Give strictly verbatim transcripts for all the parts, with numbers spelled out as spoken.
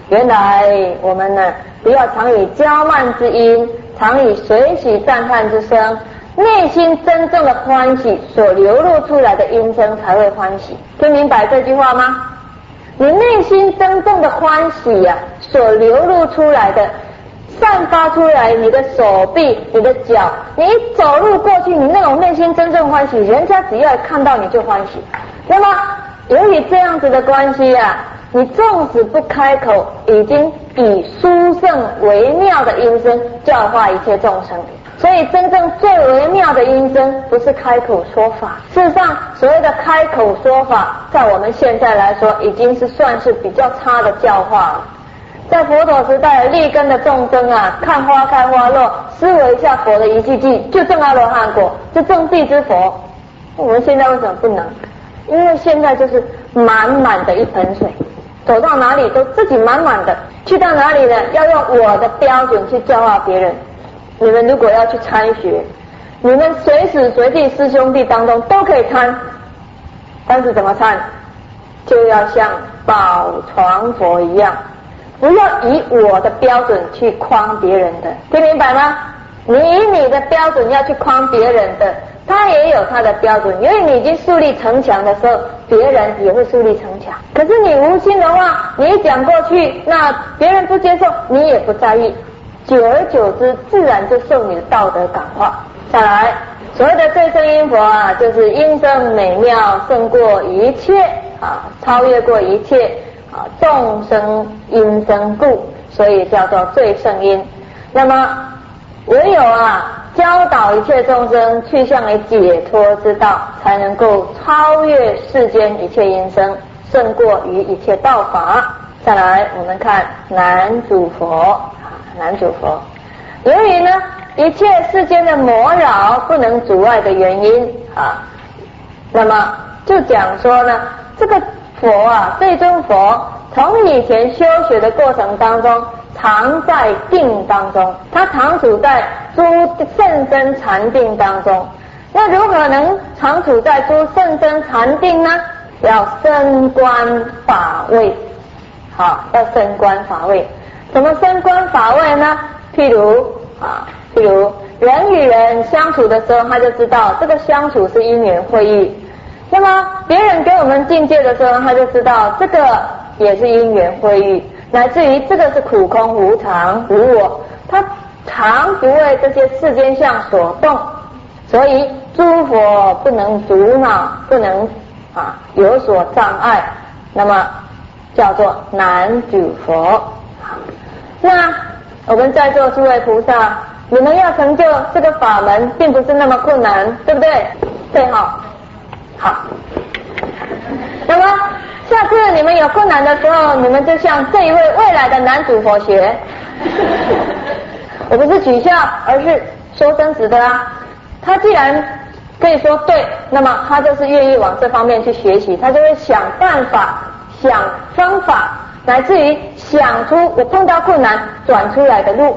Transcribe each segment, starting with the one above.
原来我们呢，不要常以骄慢之音，常以随喜赞叹之声，内心真正的欢喜所流露出来的音声才会欢喜。听明白这句话吗？你内心真正的欢喜呀、啊，所流露出来的，散发出来，你的手臂、你的脚，你一走路过去，你那种内心真正欢喜，人家只要看到你就欢喜。那么由于这样子的关系啊，你纵使不开口，已经以殊胜微妙的音声教化一切众生。所以真正最微妙的音声不是开口说法，事实上所谓的开口说法，在我们现在来说已经是算是比较差的教化了。在佛陀时代，立根的众生啊，看花开花落，思维一下佛的一句句，就证阿罗汉果，就证地之佛。我们现在为什么不能？因为现在就是满满的一盆水，走到哪里都自己满满的，去到哪里呢，要用我的标准去教化别人。你们如果要去参学，你们随时随地师兄弟当中都可以参，但是怎么参？就要像宝床佛一样，不要以我的标准去框别人的，听明白吗？你以你的标准要去框别人的，他也有他的标准，因为你已经树立城墙的时候，别人也会树立城墙。可是你无心的话，你一讲过去，那别人不接受，你也不在意，久而久之，自然就受你的道德感化。再来，所谓的最胜音佛啊，就是音声美妙，胜过一切啊，超越过一切啊，众生音声故，所以叫做最胜音。那么唯有啊，教导一切众生去向于解脱之道，才能够超越世间一切音声，胜过于一切道法。再来，我们看南主佛。南主佛，由于呢一切世间的魔扰不能阻碍的原因啊，那么就讲说呢，这个佛啊，这尊佛从以前修学的过程当中，常在定当中，他常处在诸甚深禅定当中。那如何能常处在诸甚深禅定呢？要升观法位，好，要升观法位。怎么升观法位呢？譬如啊，譬如人与人相处的时候，他就知道这个相处是因缘会遇。那么别人给我们境界的时候，他就知道这个也是因缘会遇，乃至于这个是苦空无常无我，他常不为这些世间相所动，所以诸佛不能阻挠，不能啊有所障碍，那么叫做南主佛。那我们在座诸位菩萨，你们要成就这个法门并不是那么困难，对不对？对哈，好。那么下次你们有困难的时候，你们就向这一位未来的南主佛学。我不是取笑，而是说真实的啊。他既然可以说对，那么他就是愿意往这方面去学习，他就会想办法、想方法，乃至于想出我碰到困难转出来的路。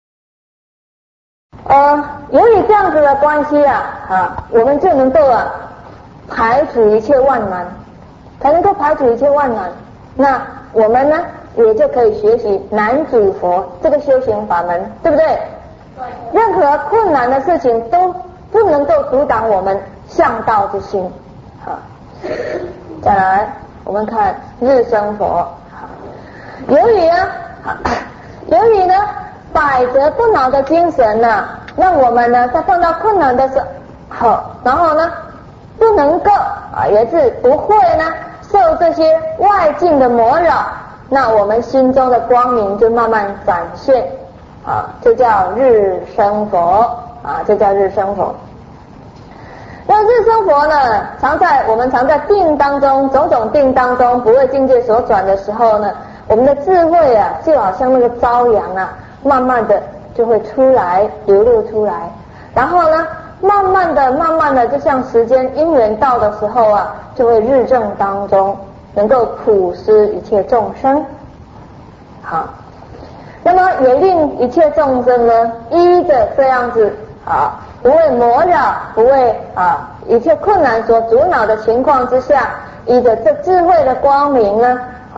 呃，由于这样子的关系啊，啊，我们就能够啊排除一切万难，才能够排除一切万难。那我们呢，也就可以学习南主佛这个修行法门，对不对？任何困难的事情都不能够阻挡我们向道之心。好，再来我们看日生佛。由于啊，由于呢百折不挠的精神呢、啊，让我们呢在碰到困难的时候，好，然后呢不能够啊，也是不会呢受这些外境的魔扰，那我们心中的光明就慢慢展现，啊，这叫日生佛啊，这叫日生佛。那日生佛呢，常在我们常在定当中，种种定当中，不为境界所转的时候呢，我们的智慧啊，就好像那个朝阳啊，慢慢的就会出来，流露出来，然后呢，慢慢的、慢慢的，就像时间因缘到的时候啊，就会日正当中能够普施一切众生。好，那么也令一切众生呢，依着这样子啊，不为魔扰，不为啊一切困难所阻挠的情况之下，依着这智慧的光明呢，啊，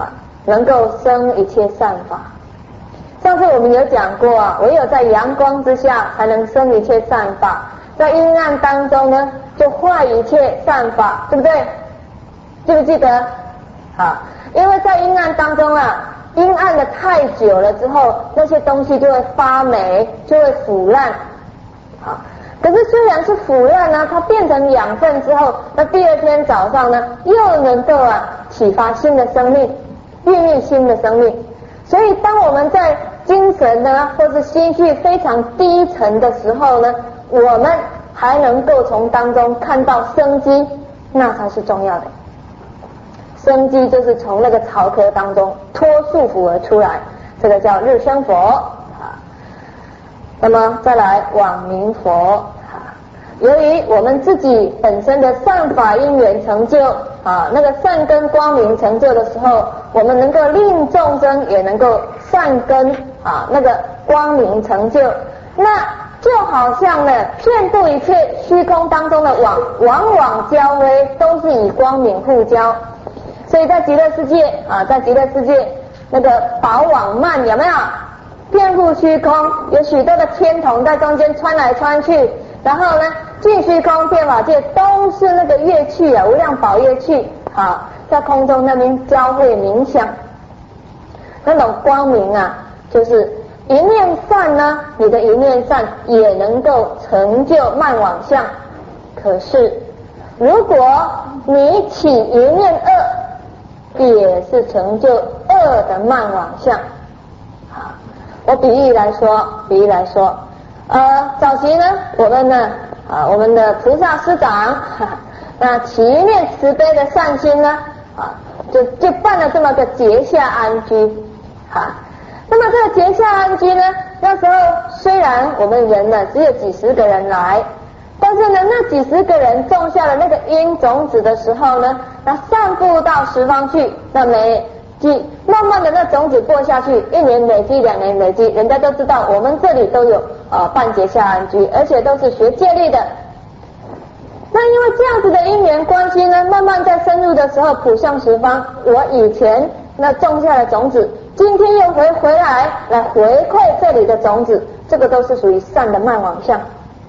能够生一切善法。上次我们有讲过啊，唯有在阳光之下才能生一切善法，在阴暗当中呢就坏一切善法，对不对？记不记得？好，因为在阴暗当中啊，阴暗的太久了之后，那些东西就会发霉，就会腐烂。好，可是虽然是腐烂呢，它变成养分之后，那第二天早上呢，又能够啊启发新的生命，孕育新的生命。所以当我们在精神呢或是心绪非常低沉的时候呢，我们还能够从当中看到生机，那才是重要的。生机就是从那个巢壳当中脱束缚而出来，这个叫日生佛啊。那么再来往明佛啊，由于我们自己本身的善法因缘成就啊，那个善根光明成就的时候，我们能够令众生也能够善根啊那个光明成就，那就好像呢遍布一切虚空当中的网，网网交微，都是以光明互交。所以在极乐世界啊，在极乐世界那个宝网幔有没有遍布虚空，有许多的天童在中间穿来穿去，然后呢尽虚空遍法界都是那个乐器啊，无量宝乐器啊，在空中那边交汇冥想，那种光明啊，就是一念善呢，你的一念善也能够成就慢网相。可是如果你起一念恶，也是成就恶的慢网相。好，我比喻来说，比喻来说，呃，早期呢，我们呢，啊，我们的菩萨师长，哈那起一念慈悲的善心呢，啊，就就办了这么个结下安居，哈。那么这个结下安居呢，那时候虽然我们人呢只有几十个人来，但是呢，那几十个人种下了那个因种子的时候呢，那散布到十方去，那每几慢慢的那种子播下去，一年累积，两年累积，人家都知道我们这里都有呃办结下安居，而且都是学戒律的。那因为这样子的因缘关系呢，慢慢在深入的时候普向十方，我以前那种下的种子，今天又回回来来回馈这里的种子，这个都是属于善的慢网相。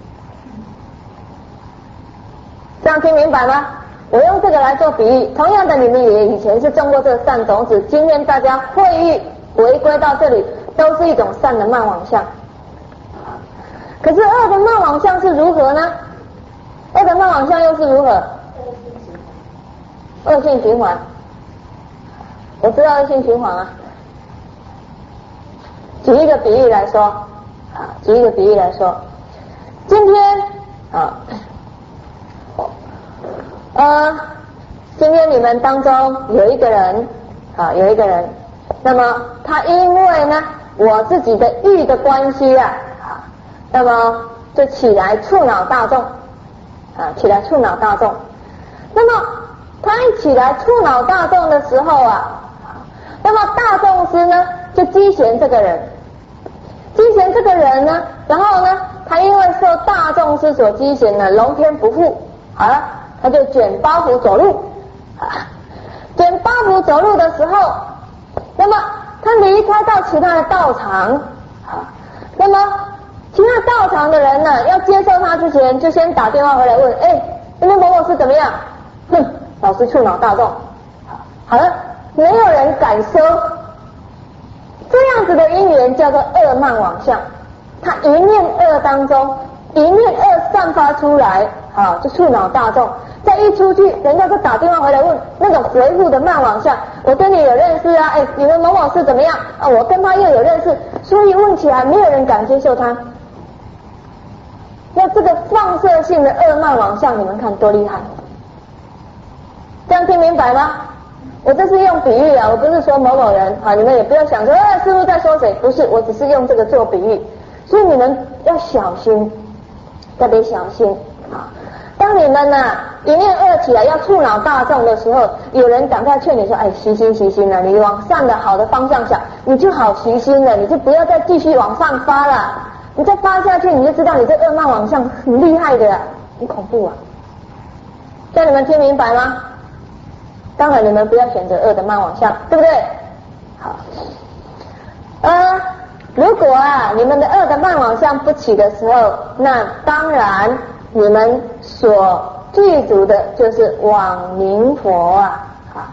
这样听明白吗？我用这个来做比喻，同样的你们也以前是种过这个善种子，今天大家会遇回归到这里，都是一种善的慢网相。可是恶的慢网相是如何呢？恶的慢网相又是如何？恶性循环。我知道恶性循环啊。举一个比喻来说，啊，举一个比喻来说，今天啊。呃，今天你们当中有一个人啊，有一个人，那么他因为呢我自己的欲的关系啊，啊，那么就起来触恼大众啊，起来触恼大众。那么他一起来触恼大众的时候啊，那么大众师呢就讥嫌这个人，讥嫌这个人呢，然后呢他因为受大众师所讥嫌呢，龙天不负，好了。他就卷包袱走路，啊，卷包袱走路的时候，那么他离开到其他的道场，啊，那么其他道场的人呢，要接受他之前，就先打电话回来问，哎，那边某某是怎么样？哼，老是触恼大众，好了，没有人敢收，这样子的因缘叫做恶慢网相，他一念恶当中，一念恶散发出来，啊，就触恼大众。再一出去，人家就打电话回来问，那种回复的慢网相，我跟你有认识啊，哎，你们某某是怎么样啊？我跟他又有认识，所以问起来没有人敢接受他。那这个放射性的恶慢网相，你们看多厉害？这样听明白吗？我这是用比喻啊，我不是说某某人啊，你们也不要想说，哎，师父在说谁？不是，我只是用这个做比喻，所以你们要小心，特别小心啊。当你们呢、啊、一念恶起来要触恼大众的时候，有人赶快劝你说，哎，习心习心了，你往善的好的方向想，你就好习心了，你就不要再继续往上发了，你再发下去你就知道你这恶慢往上很厉害的，很恐怖啊。这样你们听明白吗？当然你们不要选择恶的慢往上，对不对？ 好，呃，如果啊你们的恶的慢往上不起的时候，那当然你们所具足的就是往明佛啊。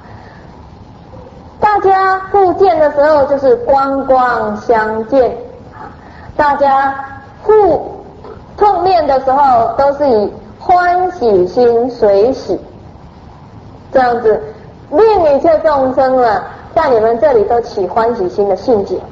大家互见的时候就是光光相见，大家互碰面的时候都是以欢喜心随喜，这样子令一切众生呢在你们这里都起欢喜心的信解。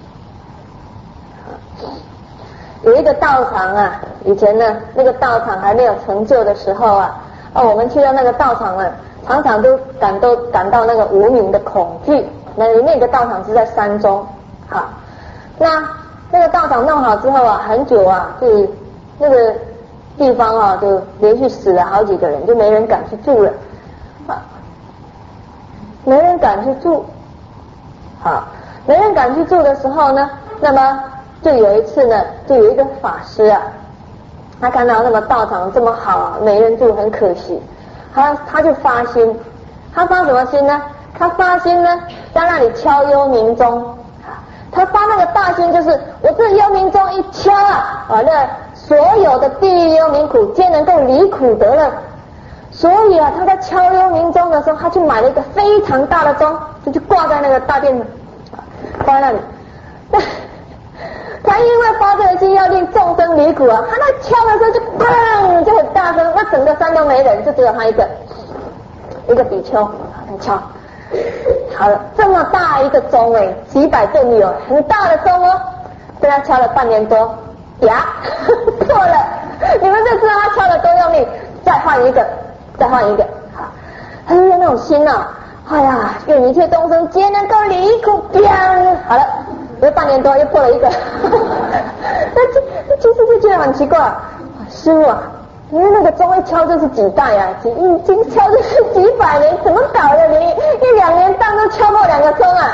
有一个道场啊，以前呢那个道场还没有成就的时候啊，哦，我们去到那个道场呢，常常都感都感到那个无名的恐惧。那那个道场是在山中，好，那那个道场弄好之后啊，很久啊，就那个地方啊，就连续死了好几个人，就没人敢去住了，啊，没人敢去住，好，没人敢去住的时候呢，那么就有一次呢，就有一个法师啊，他看到那么道场这么好啊，没人住很可惜，他他就发心，他发什么心呢？他发心呢，在那里敲幽冥钟，他发那个大心，就是我这幽冥钟一敲啊，啊，那所有的地狱幽冥苦皆能够离苦得乐。所以啊，他在敲幽冥钟的时候，他去买了一个非常大的钟，就去挂在那个大殿，挂在那里。他因为发这个心要令众生离苦啊，他那敲的时候就砰，就很大声，那整个山都没人，就只有他一个一个比丘在敲。好了，这么大一个钟哎，几百吨有，很大的钟哦，被他敲了半年多，呀，破了！你们就知道他敲了多用力，再换一个，再换一个，好，他就那种心呐、啊，哎呀，愿一切众生皆能够离苦，砰！好了，又半年多又破了一个，那这那其实就觉得很奇怪，师父啊。因为那个钟一敲就是几代啊，几一经敲就是几百年，怎么搞的？你一两年当都敲破两个钟啊！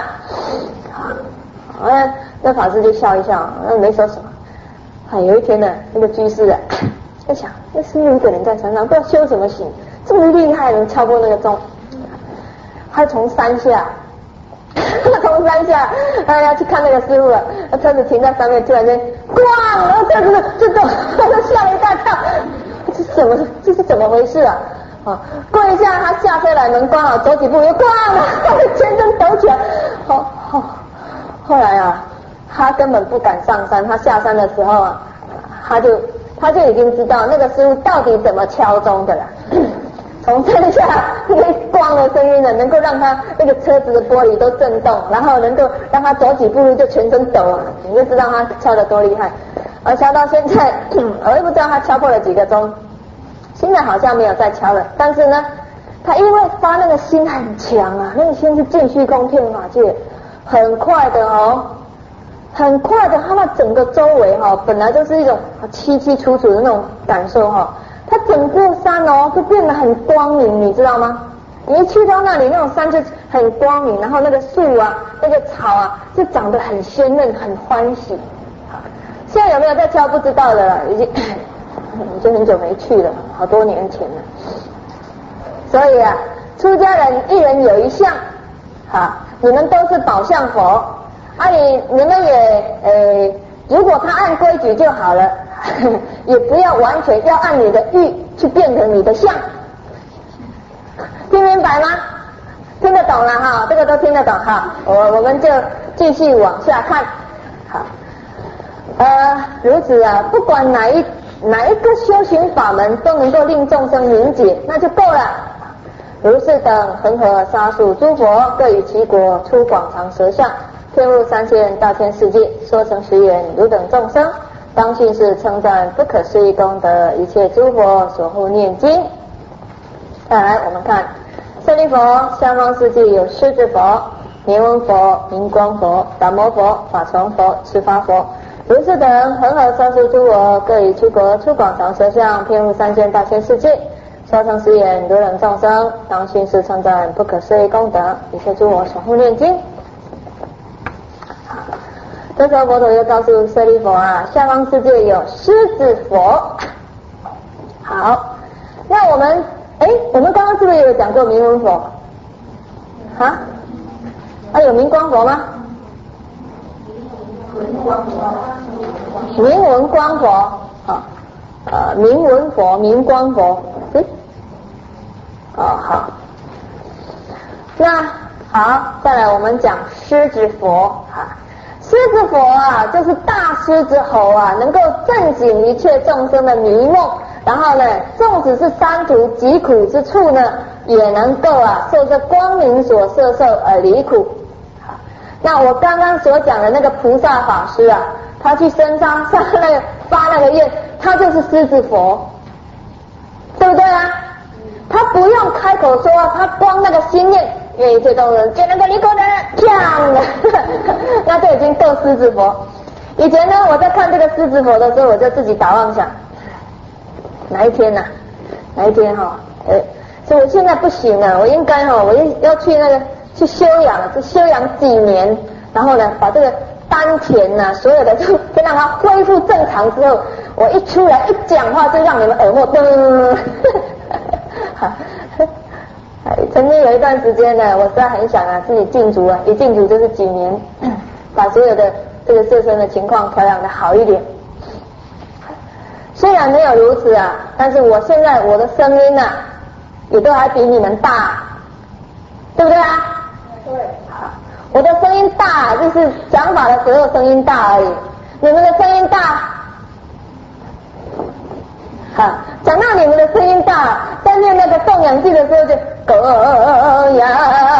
啊，那法师就笑一笑，那没说什么。啊，有一天呢，那个居士啊，在想，那是有一个人在山上，不知道修什么行，这么厉害能敲破那个钟。他从山下，从山下，他要去看那个师傅了，他车子停在上面，突然间，咣！然后这个这这，他就吓了一大跳。这是怎么？这是怎么回事啊？啊！过一下，他下车来，门关好，走几步又咣了，他的全身抖起来。好好，后来啊，他根本不敢上山。他下山的时候啊，他就他就已经知道那个师傅到底怎么敲钟的了。从山下那个咣的声音呢，能够让他那个车子的玻璃都震动，然后能够让他走几步路就全身抖啊，你就知道他敲得多厉害。而敲到现在，我也不知道他敲破了几个钟。现在好像没有再敲了，但是呢，他因为发那个心很强啊，那个心是尽虚空遍法界，很快的哦，很快的，他那整个周围哈、哦，本来就是一种凄凄楚楚的那种感受哈、哦，它整座山哦，就变得很光明，你知道吗？你一去到那里，那种山就很光明，然后那个树啊，那个草啊，就长得很鲜嫩，很欢喜。现在有没有在敲不知道的了，已经已经很久没去了，好多年前了。所以啊，出家人一人有一相，哈，你们都是宝相佛，啊你你们也呃，如果他按规矩就好了，呵呵也不要完全要按你的欲去变成你的相，听明白吗？听得懂了哈，这个都听得懂哈，我我们就继续往下看，好。呃，如此啊，不管哪一哪一个修行法门都能够令众生明解，那就够了。如是等恒河沙数诸佛，各以其国出广长舌相，遍入三千大千世界，说成十言，汝等众生当信是称赞不可思议功德，一切诸佛所护念经。再来，我们看舍利佛，下方世界有狮子佛、明文佛、明光佛、达摩佛、法床佛、持法佛。如是等恒河沙数诸佛，各以其国出广长舌相，遍入三千大千世界，说成十言，汝等众生当信是称赞不可思议功德，一切诸佛所护念经。这时候佛陀又告诉舍利弗啊，下方世界有狮子佛。好，那我们哎，我们刚刚是不是有讲过明文佛？啊啊，有明光佛吗？明文光佛啊，呃，明文佛、明光佛，嗯，哦，好，那好，再来我们讲狮子佛啊，狮子佛啊，就是大狮子吼啊，能够震醒一切众生的迷梦，然后呢，纵使是三途疾苦之处呢，也能够啊，受这光明所摄受而离苦。那我刚刚所讲的那个菩萨法师啊，他去身上上那个发那个愿，他就是狮子佛，对不对啊？他不用开口说，他光那个心念，愿一切众生见那个离苦的人，这样的，那就已经够狮子佛。以前呢，我在看这个狮子佛的时候，我就自己打妄想，哪一天呢、啊？哪一天哈、哦？哎，所以我现在不行了，我应该哈、哦，我要去那个。去修养，就修养几年，然后呢，把这个丹田呐、啊，所有的就先让它恢复正常之后，我一出来一讲话就让你们耳目噔。曾经有一段时间呢，我实在很想啊，自己禁足啊，一禁足就是几年，把所有的这个自身的情况调养的好一点。虽然没有如此啊，但是我现在我的声音呢、啊，也都还比你们大，对不对啊？对，好，我的声音大，就是讲法的时候声音大而已。你们的声音大，好，讲到你们的声音大，在念那个供养记的时候就供养，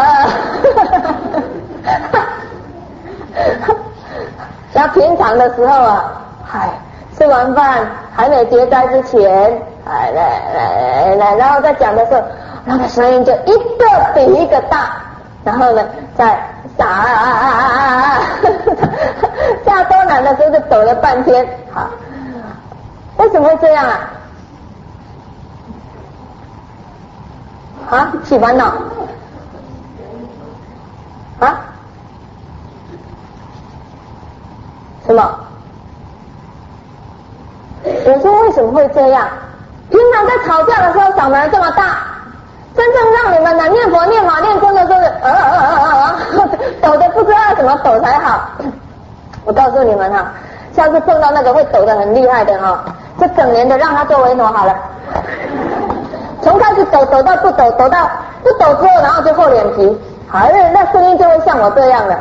然后平常的时候啊，嗨，吃完饭还没结斋之前，哎来来来，然后在讲的时候，那个声音就一个比一个大。然后呢，在下下多难的时候就抖了半天，好，为什么会这样啊？啊，起烦恼啊？什么？我说为什么会这样？平常在吵架的时候嗓门这么大。真正让你们呢念佛念法念真的就是呃呃呃呃呃抖的不知道怎么抖才好。我告诉你们哈、啊，下次碰到那个会抖得很厉害的哈、啊，这整年的让他做维诺好了，从开始抖抖到不抖，抖到不抖之后，然后就厚脸皮，好，那声音就会像我这样的。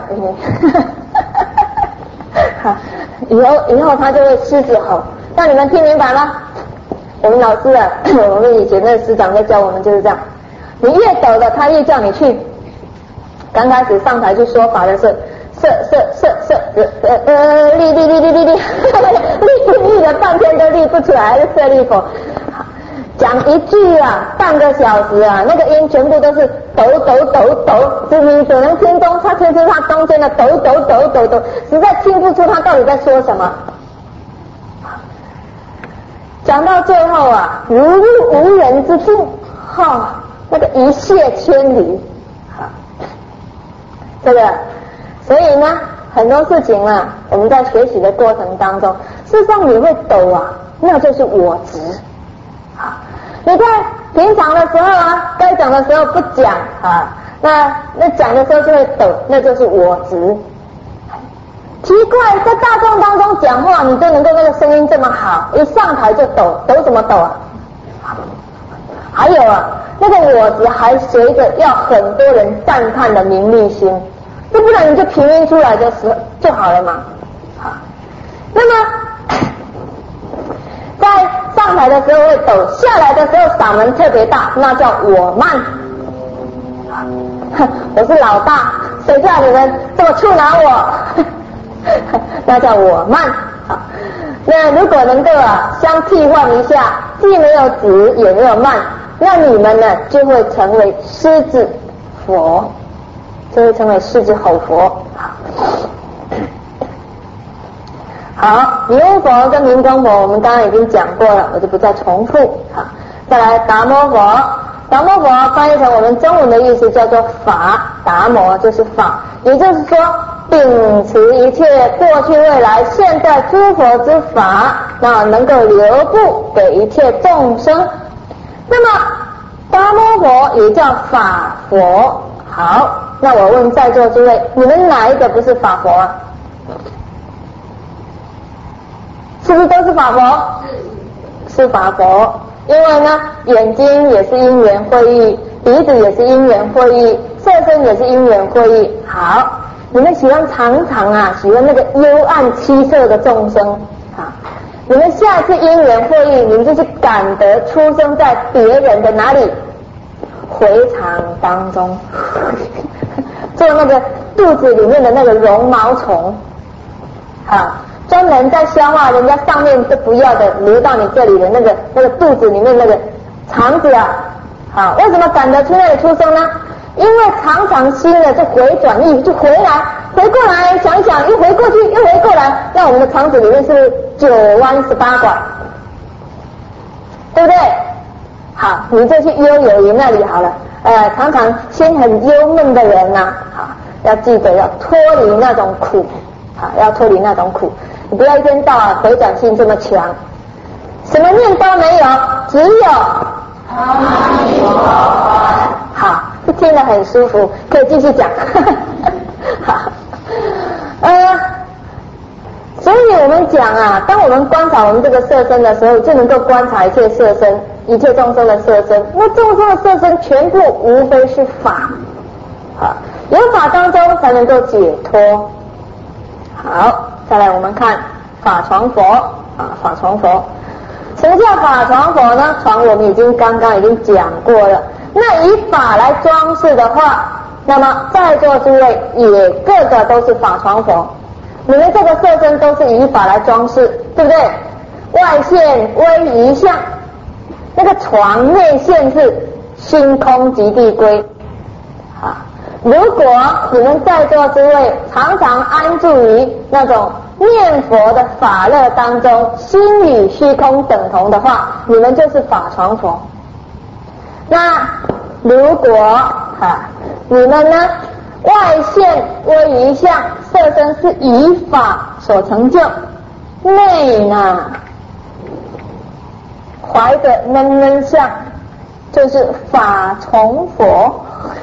好，以后以后他就会狮子吼，那你们听明白吗？我们老师啊，我们以前那师长在教我们就是这样。你越抖的，他越叫你去。刚开始上台去说法的时候，射射射射呃呃立立立立立立，立立了半天都立不出来，还是舍利佛。讲一句啊，半个小时啊，那个音全部都是抖抖抖抖，你只能听懂，他听出他中间的抖抖抖抖抖，实在听不出他到底在说什么。讲到最后啊，如入无人之境，哈、哦，那个一泻千里，好，这个，所以呢，很多事情啊，我们在学习的过程当中，事实上你会抖啊，那就是我执。好，你在平常的时候啊，该讲的时候不讲啊，那那讲的时候就会抖，那就是我执。奇怪，在大众当中讲话，你都能够那个声音这么好，一上台就抖，抖什么抖啊？还有啊，那个我执还随着要很多人赞叹的名利心，要不然你就平音出来的时候就好了嘛。好，那么在上台的时候会抖，下来的时候嗓门特别大，那叫我慢。我是老大，谁叫你们这么触恼我？那叫我慢。好，那如果能够啊相替换一下，既没有直也没有慢，那你们呢就会成为狮子佛，就会成为狮子吼佛。好，明佛跟明光佛我们刚刚已经讲过了，我就不再重复。好，再来达摩佛。达摩佛翻译成我们中文的意思叫做法，达摩就是法，也就是说秉持一切过去未来现在诸佛之法，那能够流布给一切众生。那么达摩佛也叫法佛。好， 那我问在座诸位，你们哪一个不是法佛啊？是不是都是法佛？是法佛。因为呢，眼睛也是因缘会意，鼻子也是因缘会意，色身也是因缘会意。好，你们喜欢常常啊，喜欢那个幽暗凄色的众生啊。你们下次因缘会意，你们就是感得出生在别人的哪里？回肠当中，做那个肚子里面的那个绒毛虫，好。专门在消化人家上面都不要的流到你这里的那个那个肚子里面那个肠子啊，好，为什么赶得出那里出生呢？因为常常心呢就回转意，就回来回过来想一想，又回过去又回过来，那我们的肠子里面是不是九弯十八拐，对不对？好，你就去悠有云那里好了，呃，常常心很忧闷的人呐、啊，好，要记得要脱离那种苦，好，要脱离那种苦。你不要一天到晚回转性这么强，什么念都没有，只有阿弥陀佛。好，听得很舒服，可以继续讲。好，呃，所以我们讲啊，当我们观察我们这个色身的时候，就能够观察一切色身，一切众生的色身。那众生的色身全部无非是法，好，有法当中才能够解脱。好，再来我们看法床佛啊，法床佛。什么叫法床佛呢？床我们已经刚刚已经讲过了。那以法来装饰的话，那么在座诸位也个个都是法床佛。你们这个色身都是以法来装饰，对不对？外现威仪相，那个床内现是心空即地归。好。如果你们在座诸位常常安住于那种念佛的法乐当中，心与虚空等同的话，你们就是法床佛。那如果啊，你们呢外现威仪相，色身是以法所成就，内呢怀着闷闷相，就是法从佛。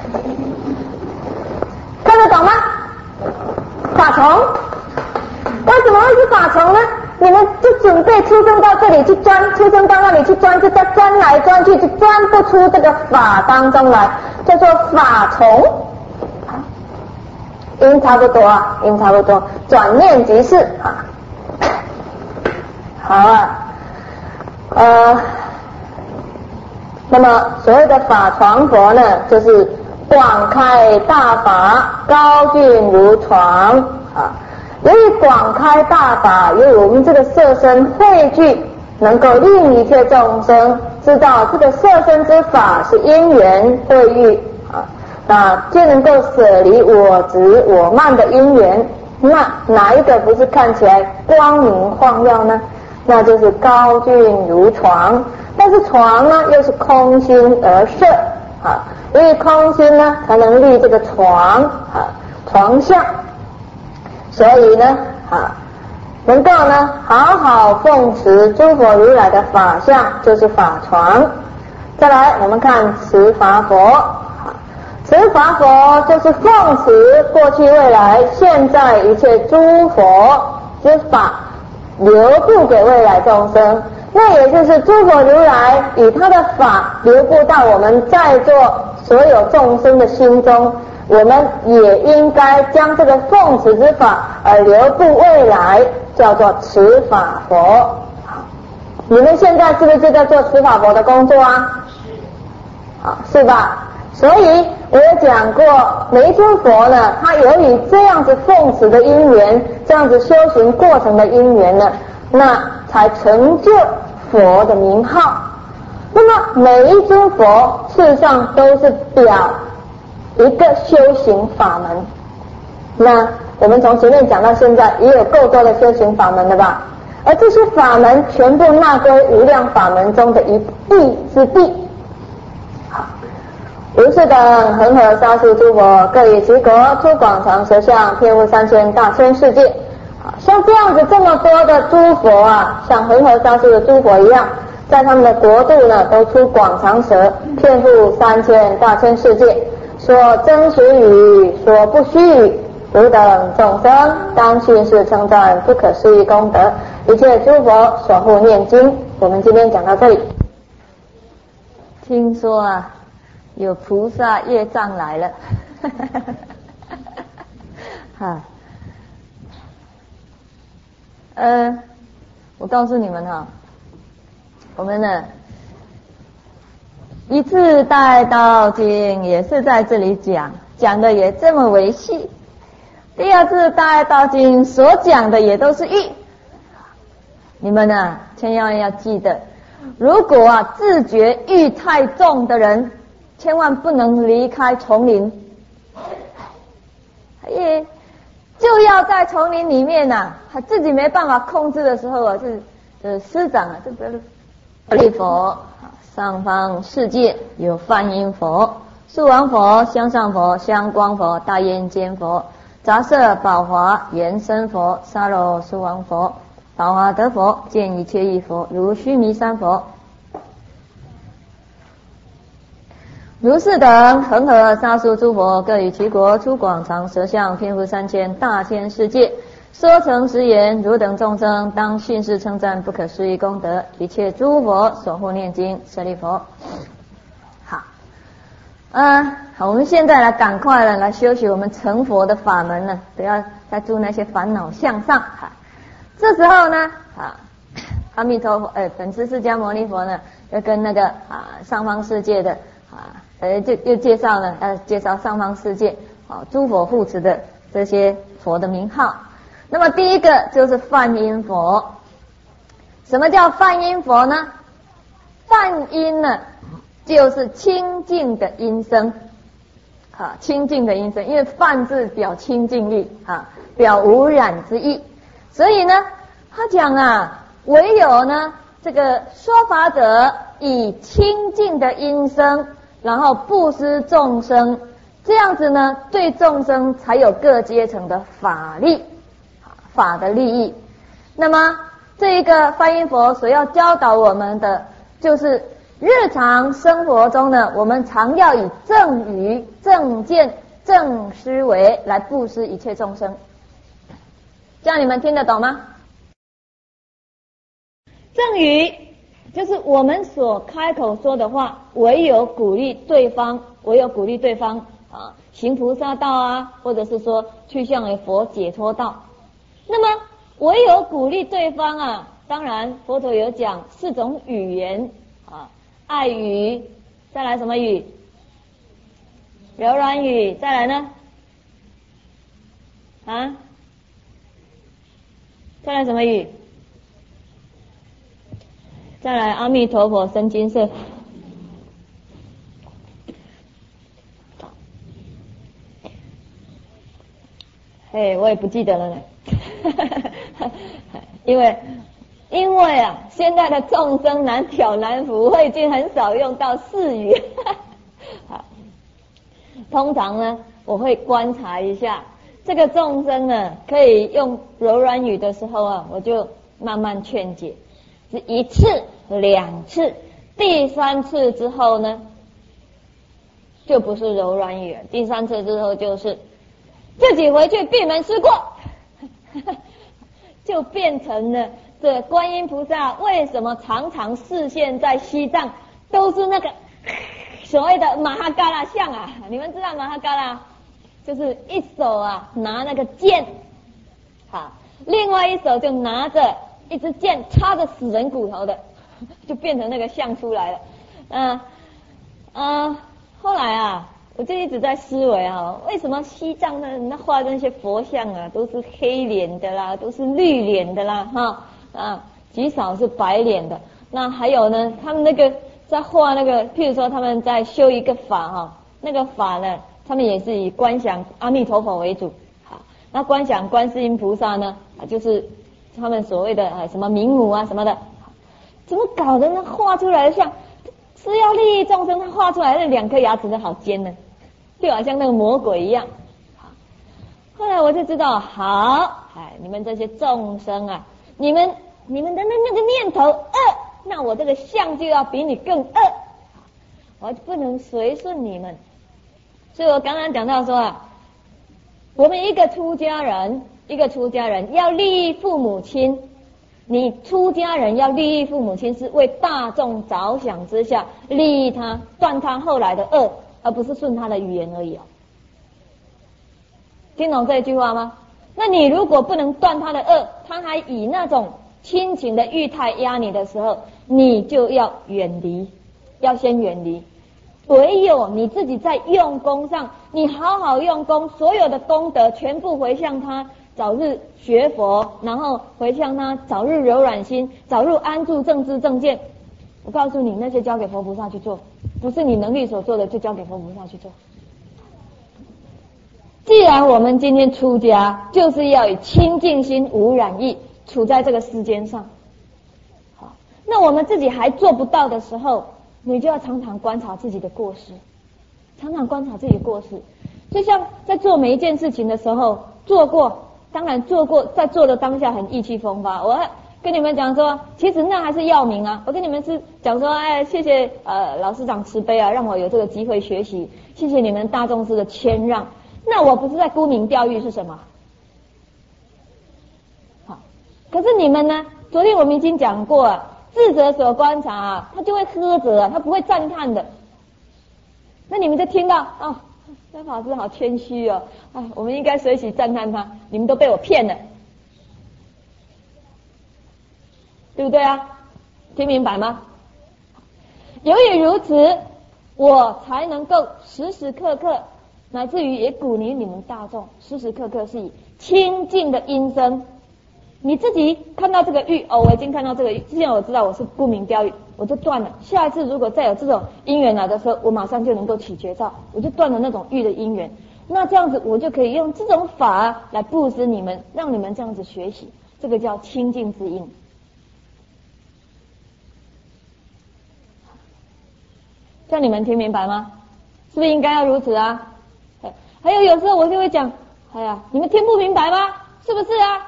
看得懂吗？法虫为什么会是法虫呢？你们就准备出生到这里去钻，出生到那里去钻，就在钻来钻去，就钻不出这个法当中来，叫做法虫。音差不多啊，音差不多，转念即是啊。好啊，呃，那么所谓的法床佛呢，就是广开大法，高峻如床啊。由于广开大法，由于我们这个色身汇聚，能够令一切众生知道这个色身之法是因缘汇聚啊，那就能够舍离我执我慢的因缘。那哪一个不是看起来光明晃耀呢？那就是高峻如床。但是床呢，又是空心而设啊，因为空心呢，才能立这个床啊，床相。所以呢，啊，能够呢好好奉持诸佛如来的法相，就是法床。再来，我们看持法佛，啊，持法佛就是奉持过去、未来、现在一切诸佛之法，流布给未来众生。那也就是诸佛如来以他的法流布到我们在座所有众生的心中。我们也应该将这个奉持之法而流布未来，叫做持法佛。好，你们现在是不是就在做持法佛的工作啊？好，是吧？所以我有讲过，每一尊佛呢，他由于这样子奉持的因缘，这样子修行过程的因缘呢，那才成就佛的名号。那么每一尊佛事实上都是表一个修行法门。那我们从前面讲到现在，也有够多的修行法门了吧？而这些法门全部纳归无量法门中的一谛之谛。好，如是等恒河沙数诸佛，各以其国出广长舌相，遍覆三千大千世界。好，像这样子这么多的诸佛啊，像恒河沙数的诸佛一样，在他们的国度呢，都出广长舌，遍覆三千大千世界。 所真实语，所不虚语，汝等众生当信是称赞不可思议功德，一切诸佛所护念经。我们今天讲到这里。听说啊，有菩萨业障来了，哈，呃，我告诉你们哈，我们呢一次大道经也是在这里讲，讲的也这么维系。第二次大道经所讲的也都是欲，你们呢千万要记得，如果啊自觉欲太重的人，千万不能离开丛林，也就要在丛林里面呐、啊，自己没办法控制的时候啊，是呃师长啊，这个立佛。上方世界有梵音佛、树王佛、香上佛、香光佛、大焰尖佛、杂色宝华延伸佛、沙罗树王佛、宝华德佛、见一切义佛、如须弥山佛，如是等恒河沙数诸佛，各以其国出广长舌相，遍覆三千大千世界，说成实言，汝等众生当信是称赞不可思议功德，一切诸佛所护念经。舍利佛。好，呃，好，我们现在来赶快了来修习我们成佛的法门呢，不要再住那些烦恼向上。哈，这时候呢，啊，阿弥陀佛，呃，本师释迦牟尼佛呢，要跟那个啊上方世界的啊，呃，就又介绍了，呃，介绍上方世界啊诸佛护持的这些佛的名号。那么第一个就是梵音佛。什么叫梵音佛呢？梵音呢，就是清净的音声，啊，清净的音声，因为梵字表清净力，啊，表无染之意，所以呢，他讲啊，唯有呢这个说法者以清净的音声，然后布施众生，这样子呢，对众生才有各阶层的法力。法的利益。那么这一个梵音佛所要教导我们的，就是日常生活中呢，我们常要以正语、正见、正思维来布施一切众生。这样你们听得懂吗？正语就是我们所开口说的话，唯有鼓励对方，唯有鼓励对方啊行菩萨道啊，或者是说去向为佛解脱道。那么唯有鼓励对方啊，当然佛陀有讲四种语言啊，爱语，再来什么语？柔软语，再来呢？啊？再来什么语？再来阿弥陀佛生金色。哎，我也不记得了呢。因为因为啊，现在的众生难调难服，我已经很少用到四语。通常呢，我会观察一下这个众生呢，可以用柔软语的时候啊，我就慢慢劝解，是一次、两次，第三次之后呢，就不是柔软语了，第三次之后就是自己回去闭门思过。就变成了这观音菩萨为什么常常示现在西藏都是那个所谓的马哈嘎拉像啊？你们知道马哈嘎拉就是一手啊拿那个剑，好，另外一手就拿着一支剑插着死人骨头的，就变成那个像出来了。嗯、呃、嗯、呃，后来啊，我就一直在思维啊，为什么西藏的那画的那些佛像啊，都是黑脸的啦，都是绿脸的啦，哈啊，极少是白脸的。那还有呢，他们那个在画那个，譬如说他们在修一个法哈，那个法呢，他们也是以观想阿弥陀佛为主。好，那观想观世音菩萨呢，就是他们所谓的啊什么名母啊什么的，怎么搞的呢？画出来的像是要利益众生，他画出来那两颗牙齿都好尖呢，就好像那个魔鬼一样。好，后来我就知道，好，哎，你们这些众生啊，你们你们的那那个念头恶，那我这个相就要比你更恶，我不能随顺你们。 所以我刚刚讲到说啊，我们一个出家人，一个出家人要利益父母亲，你出家人要利益父母亲，是为大众着想之下利益他，断他后来的恶，而不是顺他的语言而已哦。听懂这一句话吗？那你如果不能断他的恶，他还以那种亲情的欲态压你的时候，你就要远离，要先远离。唯有你自己在用功上，你好好用功，所有的功德全部回向他，早日学佛，然后回向他，早日柔软心，早日安住正知正见。我告诉你，那些交给佛菩萨去做，不是你能力所做的，就交给佛菩萨去做。既然我们今天出家，就是要以清净心无染意处在这个世间上。好，那我们自己还做不到的时候，你就要常常观察自己的过失，常常观察自己的过失。就像在做每一件事情的时候，做过，当然做过，在做的当下很意气风发。我跟你们讲说，其实那还是要名啊。我跟你们是讲说，哎，谢谢呃老师长慈悲啊，让我有这个机会学习，谢谢你们大众师的谦让。那我不是在沽名钓誉是什么？好，可是你们呢？昨天我们已经讲过了，智者所观察啊，他就会呵责啊，他不会赞叹的。那你们就听到哦，那法师好谦虚哦，哎，我们应该随喜赞叹他，你们都被我骗了，对不对啊？听明白吗？由于如此，我才能够时时刻刻，乃至于也鼓励你们大众，时时刻刻是以清净的音声。你自己看到这个欲，哦，我已经看到这个欲，之前我知道我是沽名钓誉，我就断了。下一次如果再有这种因缘来的时候，我马上就能够起觉照，我就断了那种欲的因缘。那这样子，我就可以用这种法来布施你们，让你们这样子学习，这个叫清净之音。这样你们听明白吗？是不是应该要如此啊？还有有时候我就会讲，哎呀，你们听不明白吗？是不是啊？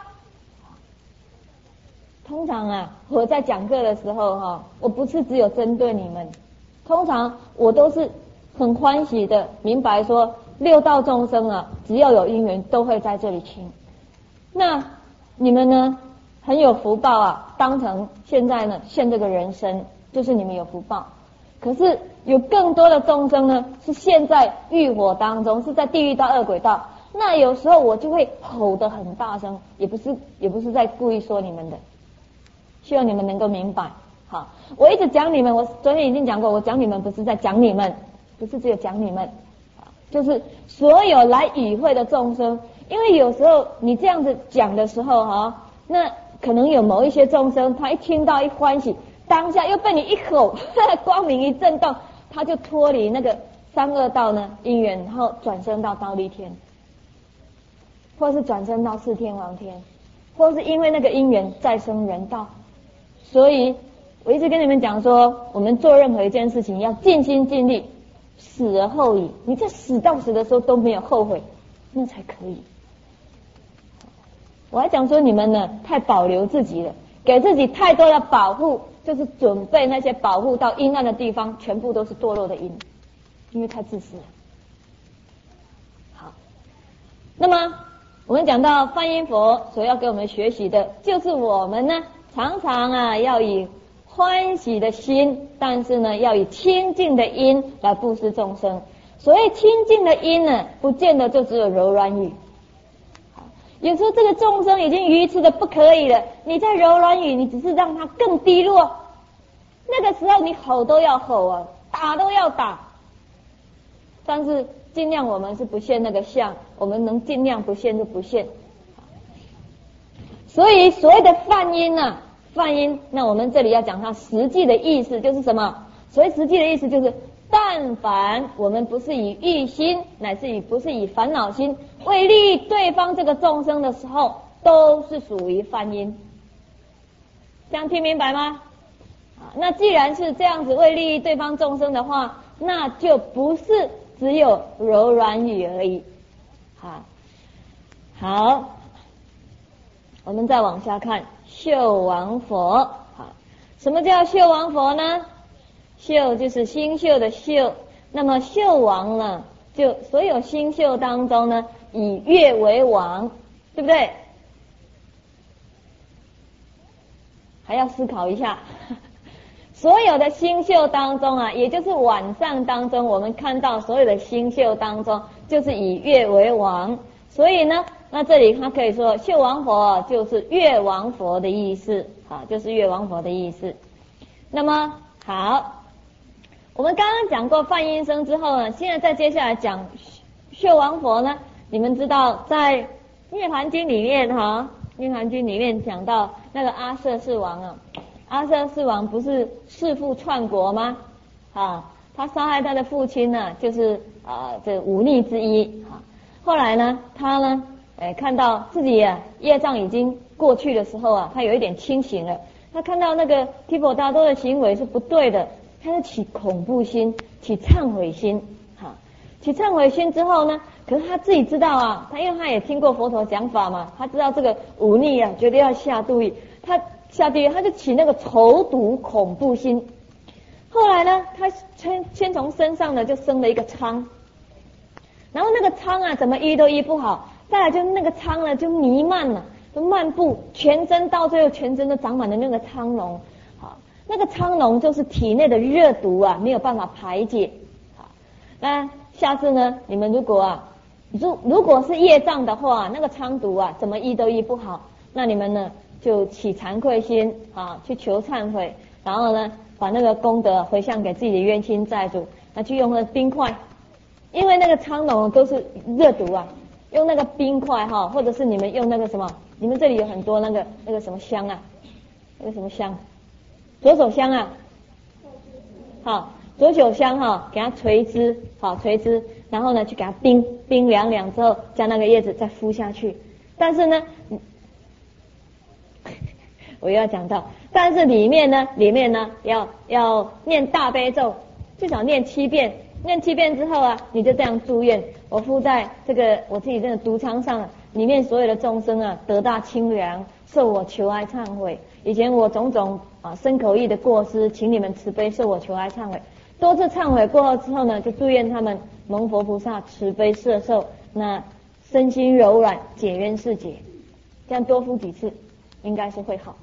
通常啊，我在讲课的时候哈、啊，我不是只有针对你们，通常我都是很欢喜的明白说，六道众生啊，只要有因缘都会在这里听。那你们呢，很有福报啊，当成现在呢现这个人生，就是你们有福报。可是有更多的众生呢，是陷在欲火当中，是在地狱道、恶鬼道。那有时候我就会吼得很大声，也不是也不是在故意说你们的，希望你们能够明白。好，我一直讲你们，我昨天已经讲过，我讲你们不是在讲你们，不是只有讲你们，就是所有来与会的众生。因为有时候你这样子讲的时候哈，那可能有某一些众生，他一听到一欢喜，当下又被你一吼，光明一震动，他就脱离那个三恶道呢因缘，然后转生到忉利天，或是转生到四天王天，或是因为那个因缘再生人道。所以我一直跟你们讲说，我们做任何一件事情要尽心尽力，死而后已。你在死到死的时候都没有后悔，那才可以。我还讲说你们呢太保留自己了，给自己太多的保护，就是准备那些保护到阴暗的地方，全部都是堕落的因，因为太自私了。好，那么我们讲到梵音佛所要给我们学习的，就是我们呢常常啊要以欢喜的心，但是呢要以清净的音来布施众生。所谓清净的音呢，不见得就只有柔软语。有时候这个众生已经愚痴的不可以了，你在柔软语，你只是让他更低落。那个时候你吼都要吼啊，打都要打。但是尽量我们是不现那个相，我们能尽量不现就不现。所以所谓的梵音啊，梵音，那我们这里要讲它实际的意思就是什么？所谓实际的意思就是，但凡我们不是以欲心，乃至于不是以烦恼心为利益对方这个众生的时候，都是属于梵音。这样听明白吗？那既然是这样子为利益对方众生的话，那就不是只有柔软语而已。好，好，我们再往下看秀王佛。好，什么叫秀王佛呢？秀就是星宿的秀，那么秀王呢， 就所有星宿当中呢，以月为王，对不对？还要思考一下。所有的星宿当中啊，也就是晚上当中，我们看到所有的星宿当中，就是以月为王。所以呢，那这里他可以说宿王佛就是月王佛的意思，好，就是月王佛的意思。那么好，我们刚刚讲过梵音声之后呢，现在再接下来讲宿王佛呢，你们知道在《涅盘经》里面哈，《涅盘经》里面讲到那个阿阇世王啊。阿阇世王不是弑父篡国吗？啊，他杀害他的父亲呢，就是啊这忤逆之一啊。后来呢，他呢，哎看到自己啊业障已经过去的时候啊，他有一点清醒了。他看到那个提婆达多的行为是不对的，他就起恐怖心，起忏悔心。哈，起忏悔心之后呢，可是他自己知道啊，他因为他也听过佛陀讲法嘛，他知道这个忤逆啊，绝对要下地狱。他下地狱，他就起那个仇毒恐怖心。后来呢，他先先从身上呢就生了一个疮，然后那个疮啊怎么医都医不好，再来就那个疮呢就弥漫了，就漫布全身，到最后全身都长满了那个疮脓。好，那个疮脓就是体内的热毒啊，没有办法排解。好，那下次呢，你们如果啊，如如果是业障的话，那个疮毒啊怎么医都医不好，那你们呢就起惭愧心啊，去求忏悔，然后呢，把那个功德回向给自己的冤亲债主，那去用那个冰块，因为那个疮脓都是热毒啊，用那个冰块哈，或者是你们用那个什么，你们这里有很多那个那个什么香啊，那个什么香，左手香啊，好，左手香哈，给它垂枝，好垂枝，然后呢去给它冰冰凉凉之后，将那个叶子再敷下去，但是呢。我又要讲到，但是里面呢，里面呢要要念大悲咒，至少念七遍，念七遍之后啊，你就这样祝愿，我敷在这个我自己这个毒疮上，里面所有的众生啊，得大清凉，受我求哀忏悔。以前我种种啊身口意的过失，请你们慈悲受我求哀忏悔。多次忏悔过后之后呢，就祝愿他们蒙佛菩萨慈悲摄受，那身心柔软，解冤释结。这样多敷几次，应该是会好。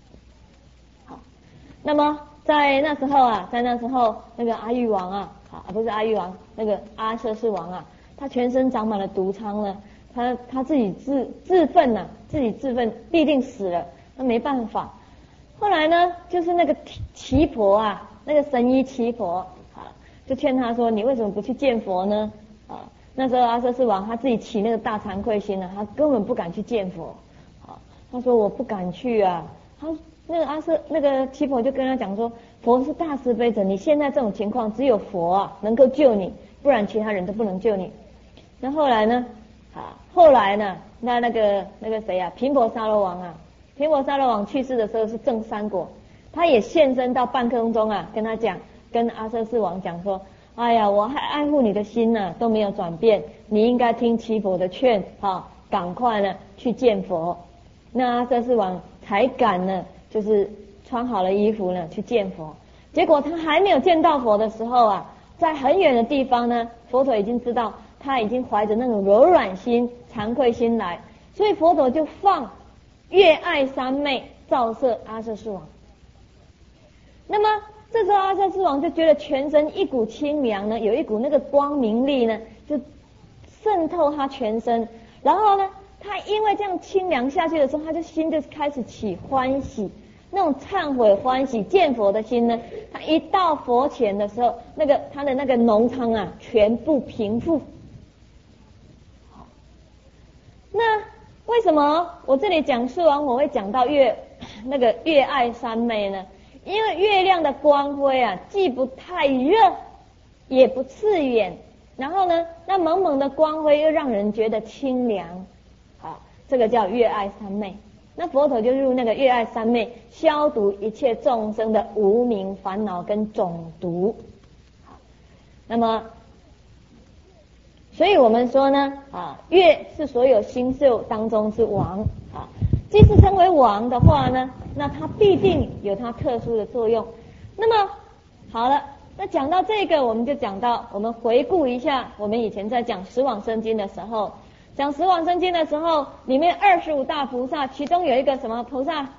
那么在那时候啊，在那时候那个阿育王啊，啊不是阿育王，那个阿阇世王啊，他全身长满了毒疮呢，他他自己自自愤呐、啊，自己自愤必定死了，那没办法。后来呢，就是那个奇婆啊，那个神医奇婆啊，就劝他说：“你为什么不去见佛呢？”啊，那时候阿阇世王他自己起那个大惭愧心呢、啊，他根本不敢去见佛。啊，他说：“我不敢去啊。”他。那个阿阇那个奇婆就跟他讲说，佛是大慈悲者，你现在这种情况只有佛啊能够救你，不然其他人都不能救你。那后来呢啊后来呢那那个那个谁啊频婆沙罗王啊频婆沙罗王去世的时候是正三果，他也现身到半空中啊跟他讲，跟阿阇世王讲说，哎呀我还爱护你的心呢、啊、都没有转变，你应该听奇婆的劝啊，赶快呢去见佛。那阿阇世王才敢呢就是穿好了衣服呢去见佛，结果他还没有见到佛的时候啊，在很远的地方呢，佛陀已经知道他已经怀着那种柔软心、惭愧心来，所以佛陀就放月爱三昧照射阿阇世王。那么这时候阿阇世王就觉得全身一股清凉呢，有一股那个光明力呢，就渗透他全身，然后呢。他因为这样清凉下去的时候，他就心就开始起欢喜，那种忏悔欢喜见佛的心呢，他一到佛前的时候，那个他的那个脓疮啊全部平复。好，那为什么我这里讲述完我会讲到月那个月爱三昧呢？因为月亮的光辉啊，既不太热，也不刺眼，然后呢，那蒙蒙的光辉又让人觉得清凉。好，这个叫月爱三昧。那佛陀就入那个月爱三昧，消毒一切众生的无明烦恼跟种毒。好，那么，所以我们说呢，啊，月是所有星宿当中之王啊。既是称为王的话呢，那它必定有它特殊的作用。那么好了， 那讲到这个，我们就讲到，我们回顾一下，我们以前在讲十往生经的时候，讲十往生经的时候，里面二十五大菩萨，其中有一个什么菩萨？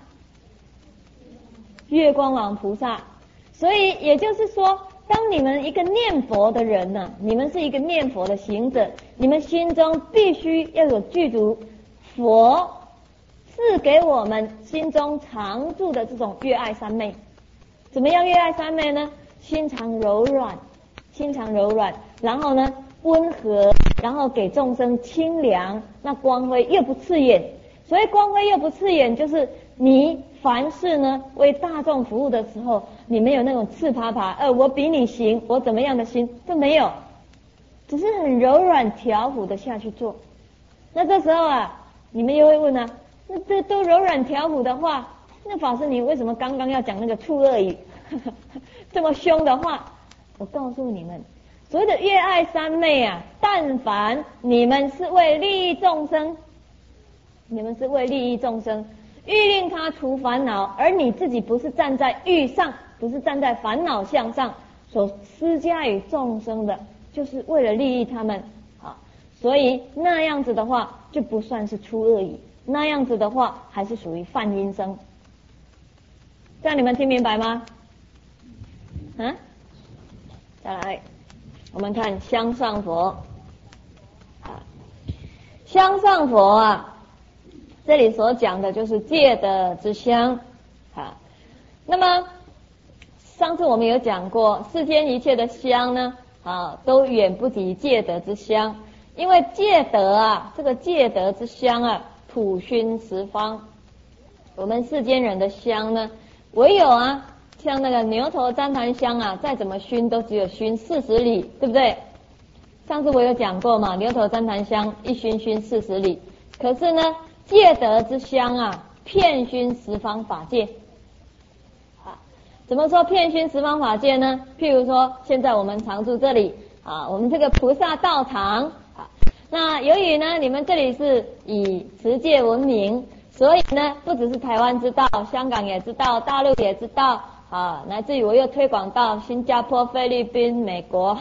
月光王菩萨。所以也就是说，当你们一个念佛的人呢、啊，你们是一个念佛的行者，你们心中必须要有具足佛赐给我们心中常住的这种月爱三昧。怎么样月爱三昧呢？心肠柔软，心肠柔软，然后呢温和，然后给众生清凉，那光辉又不刺眼。所谓光辉又不刺眼，就是你凡事呢为大众服务的时候，你没有那种刺啪啪，呃，我比你行，我怎么样的心都没有，只是很柔软调伏的下去做。那这时候啊，你们又会问啊，那这都柔软调伏的话，那法师你为什么刚刚要讲那个触恶语这么凶的话？我告诉你们，所谓的月爱三昧啊，但凡你们是为利益众生，你们是为利益众生，欲令他除烦恼，而你自己不是站在欲上，不是站在烦恼相上，所施加于众生的，就是为了利益他们啊。所以那样子的话就不算是出恶语，那样子的话还是属于犯阴声。这样你们听明白吗？啊，再来，我们看香上佛啊，香上佛啊，这里所讲的就是戒德之香啊。那么上次我们有讲过，世间一切的香呢啊，都远不及戒德之香，因为戒德啊，这个戒德之香啊，普熏十方。我们世间人的香呢，唯有啊，像那个牛头旃檀香啊，再怎么熏都只有熏四十里，对不对？上次我有讲过嘛，牛头旃檀香一熏熏四十里，可是呢，戒德之香啊，遍熏十方法界。啊，怎么说遍熏十方法界呢？譬如说，现在我们常住这里啊，我们这个菩萨道场啊，那由于呢，你们这里是以持戒闻名，所以呢，不只是台湾知道，香港也知道，大陆也知道。啊，乃至于我又推广到新加坡、菲律宾、美国，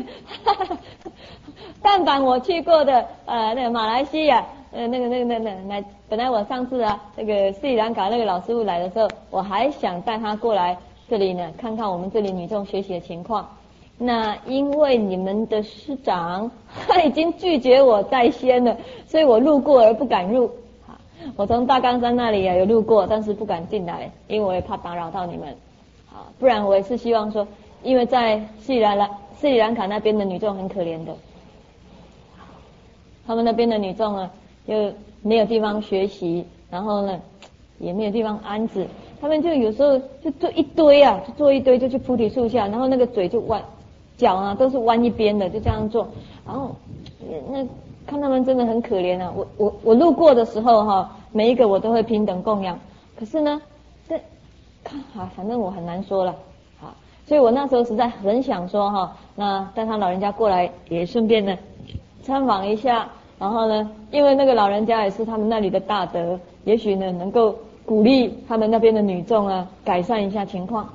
但凡我去过的，呃，那个马来西亚，呃，那个、那个、那个、那，本来我上次啊，那个斯里兰卡那个老师傅来的时候，我还想带他过来这里呢，看看我们这里女众学习的情况。那因为你们的师长他已经拒绝我在先了，所以我路过而不敢入。我从大冈山那里啊有路过，但是不敢进来，因为我也怕打扰到你们。啊，不然我也是希望说，因为在斯里兰斯里兰卡那边的女众很可怜的，他们那边的女众呢又没有地方学习，然后呢也没有地方安置，他们就有时候就坐一堆啊，就坐一堆就去菩提树下，然后那个嘴就弯，脚啊都是弯一边的，就这样做，然后那看他们真的很可怜啊。我我我路过的时候哈，每一个我都会平等供养，可是呢这。啊，反正我很难说了，啊，所以我那时候实在很想说哈，那带他老人家过来，也顺便呢参访一下，然后呢，因为那个老人家也是他们那里的大德，也许呢能够鼓励他们那边的女众啊，改善一下情况。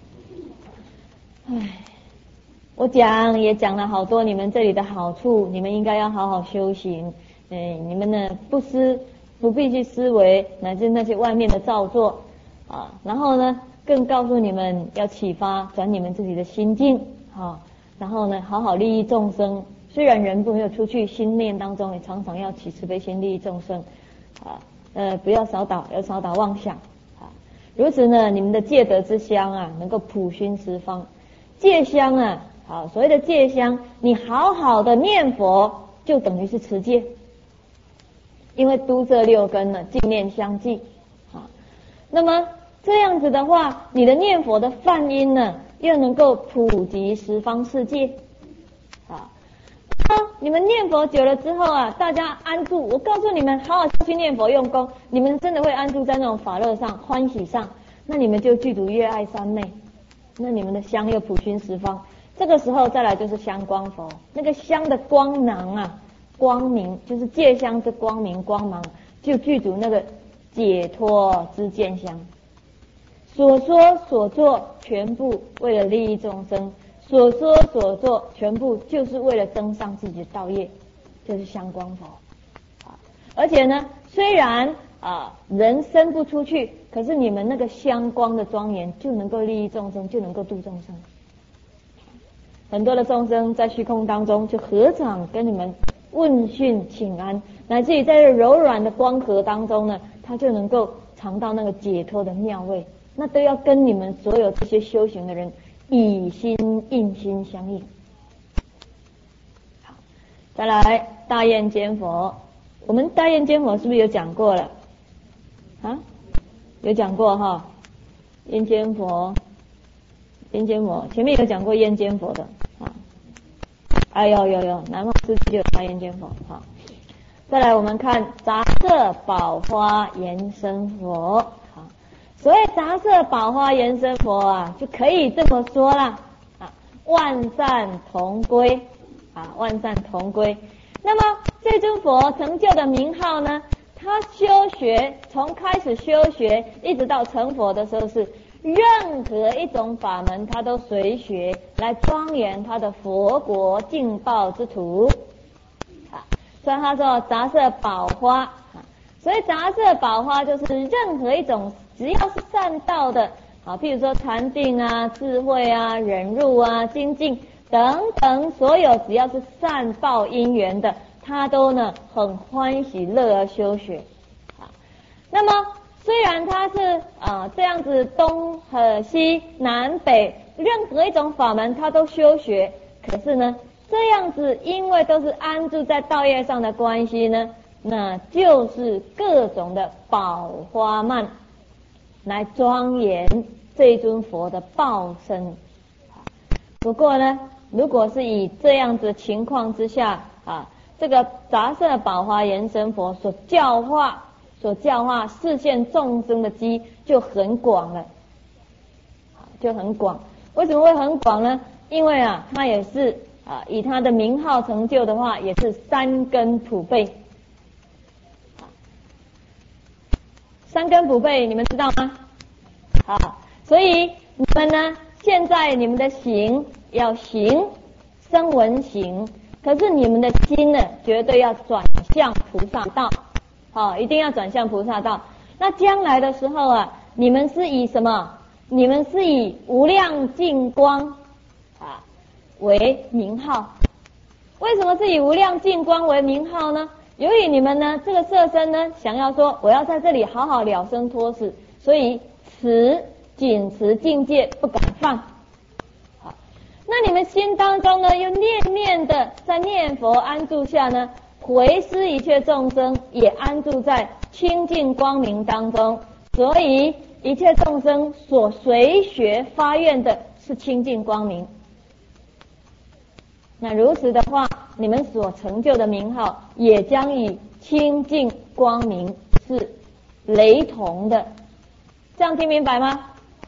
唉，我讲也讲了好多你们这里的好处，你们应该要好好修行，哎，你们呢不思不必去思维乃至那些外面的造作。啊，然后呢，更告诉你们要启发转你们自己的心境，啊，然后呢，好好利益众生。虽然人不没有出去，心念当中也常常要起慈悲心利益众生，啊，呃，不要少导，要少导妄想，啊，如此呢，你们的戒德之香啊，能够普熏十方。戒香啊，好，所谓的戒香，你好好的念佛，就等于是持戒，因为都这六根呢，净念相继，啊，那么。这样子的话，你的念佛的梵音呢，又能够普及十方世界，啊，你们念佛久了之后啊，大家安住，我告诉你们，好好去念佛用功，你们真的会安住在那种法乐上、欢喜上，那你们就具足月爱三昧，那你们的香又普熏十方，这个时候再来就是香光佛，那个香的光芒啊，光明就是戒香之光明光芒，就具足那个解脱之见香。所说所做全部为了利益众生， 所说所做全部就是为了增上自己的道业，就是香光佛。啊，而且呢，虽然啊人生不出去，可是你们那个香光的庄严就能够利益众生，就能够度众生。很多的众生在虚空当中就合掌跟你们问讯请安，乃至于在这柔软的光河当中呢，他就能够尝到那个解脱的妙味。那都要跟你们所有这些修行的人以心印心相应。好，再来大焰坚佛，我们大焰坚佛是不是有讲过了啊？有讲过哈，焰坚佛，焰坚佛前面有讲过焰坚佛的啊，哎有有有，南茂师就有大焰坚佛。好，再来我们看杂色宝花延伸佛。所谓杂色宝花延伸佛啊，就可以这么说啦啊，万善同归啊，万善同归。那么这尊佛成就的名号呢，他修学从开始修学一直到成佛的时候，是任何一种法门他都随学来庄严他的佛国净报之途啊。所以他说杂色宝花啊，所以杂色宝花就是任何一种只要是善道的啊，譬如说禅定啊、智慧啊、忍辱啊、精进等等，所有只要是善报因缘的，他都呢很欢喜乐而修学啊。那么虽然他是啊这样子东和西南北任何一种法门他都修学，可是呢这样子因为都是安住在道业上的关系呢，那就是各种的宝花曼来庄严这一尊佛的报身。不过呢，如果是以这样子的情况之下啊，这个杂色宝花延伸佛所教化、所教化示现众生的机就很广了，就很广。为什么会很广呢？因为啊，他也是啊，以他的名号成就的话，也是三根普被。三根普被你们知道吗？好，所以你们呢，现在你们的行要行声闻行，可是你们的心呢，绝对要转向菩萨道，好，一定要转向菩萨道。那将来的时候啊，你们是以什么？你们是以无量净光啊为名号。为什么是以无量净光为名号呢？由于你们呢，这个色身呢，想要说我要在这里好好了生脱死，所以持紧持境界不敢放。好，那你们心当中呢，又念念的在念佛安住下呢，回施一切众生也安住在清净光明当中，所以一切众生所随学发愿的是清净光明。那如此的话，你们所成就的名号也将与清净光明是雷同的，这样听明白吗？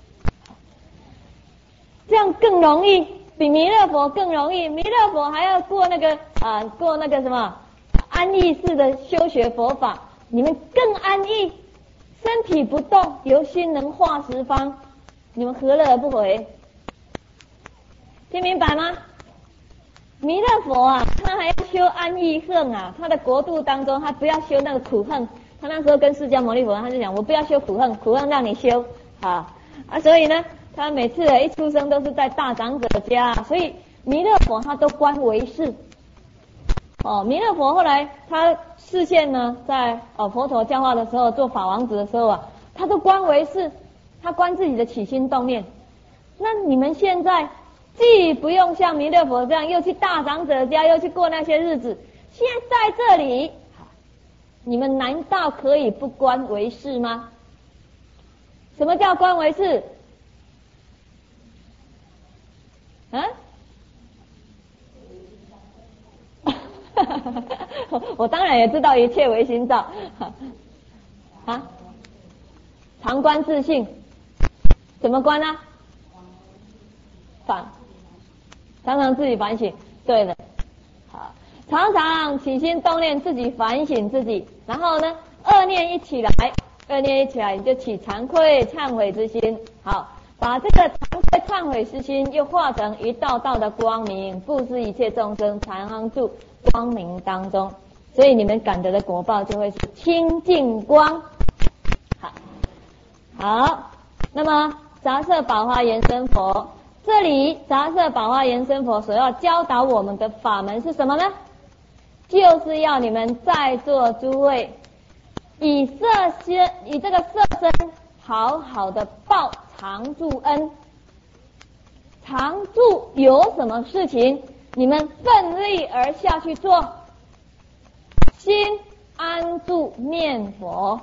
这样更容易，比弥勒佛更容易。弥勒佛还要过那个啊，过那个什么安逸式的修学佛法，你们更安逸，身体不动，由心能化十方，你们何乐而不为？听明白吗？弥勒佛啊，他还要修安逸恨啊，他的国度当中，他不要修那个苦恨。他那时候跟释迦牟尼佛，他就讲，我不要修苦恨，苦恨让你修啊啊！所以呢，他每次一出生都是在大长者家，所以弥勒佛他都观为是。哦，弥勒佛后来他示现呢，在哦佛陀教化的时候，做法王子的时候啊，他都观为是，他观自己的起心动念。那你们现在既不用像弥勒佛这样，又去大长者家，又去过那些日子，现在在这里，你们难道可以不观为是吗？什么叫观为是？啊？我当然也知道一切唯心造啊，常观自性，怎么观呢？反常常自己反省，对的，好，常常起心动念，自己反省自己，然后呢，恶念一起来，恶念一起来，你就起惭愧、忏悔之心，好， 把这个惭愧忏悔之心又化成一道道的光明，布施一切众生，常住光明当中。所以你们感得的果报就会是清净光。好，好，那么杂色宝花延生佛，这里杂色宝花延生佛所要教导我们的法门是什么呢？就是要你们在座诸位以色身，以这个色身好好的报常住恩。常住有什么事情，你们奋力而下去做。心安住念佛，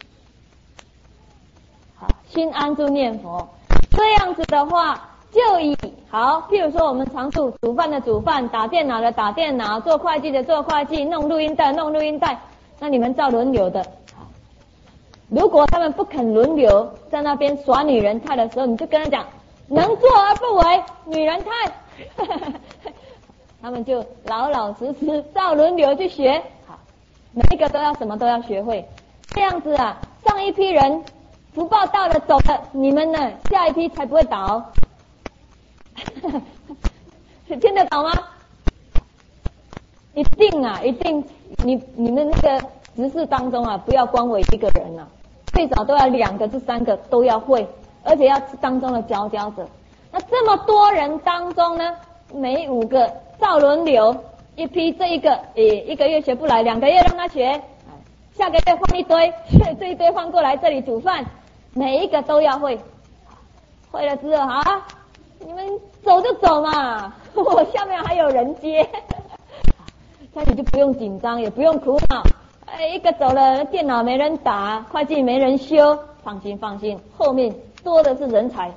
好，心安住念佛，这样子的话，就以好，譬如说我们常住煮饭的煮饭，打电脑的打电脑，做会计的做会计，弄录音带弄录音带，那你们照轮流的。如果他们不肯轮流在那边耍女人态的时候，你就跟他讲，能做而不为，女人态。他们就老老实实照轮流去学。每一个都要什么都要学会，这样子啊，上一批人福报到了走了，你们呢下一批才不会倒。听得懂吗？一定啊，一定，你你们那个执事当中啊，不要光我一个人啊，最少都要两个至三个都要会，而且要是当中的佼佼者。那这么多人当中呢，每五个照轮流。一批这一个，诶，一个月学不来，两个月让他学，下个月换一堆，这一堆换过来这里煮饭，每一个都要会。会了之后，好，你们走就走嘛，我下面还有人接，那你就不用紧张，也不用苦恼。哎，一个走了，电脑没人打，会计没人修，放心放心，后面多的是人才。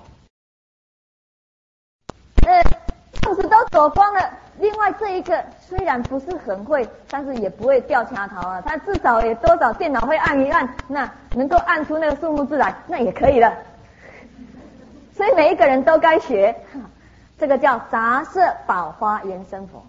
呃，样子都走光了。另外这一个虽然不是很会，但是也不会掉卡头啊，他至少也多少电脑会按一按，那能够按出那个数目字来，那也可以了。所以每一个人都该学，这个叫杂色宝花延生佛。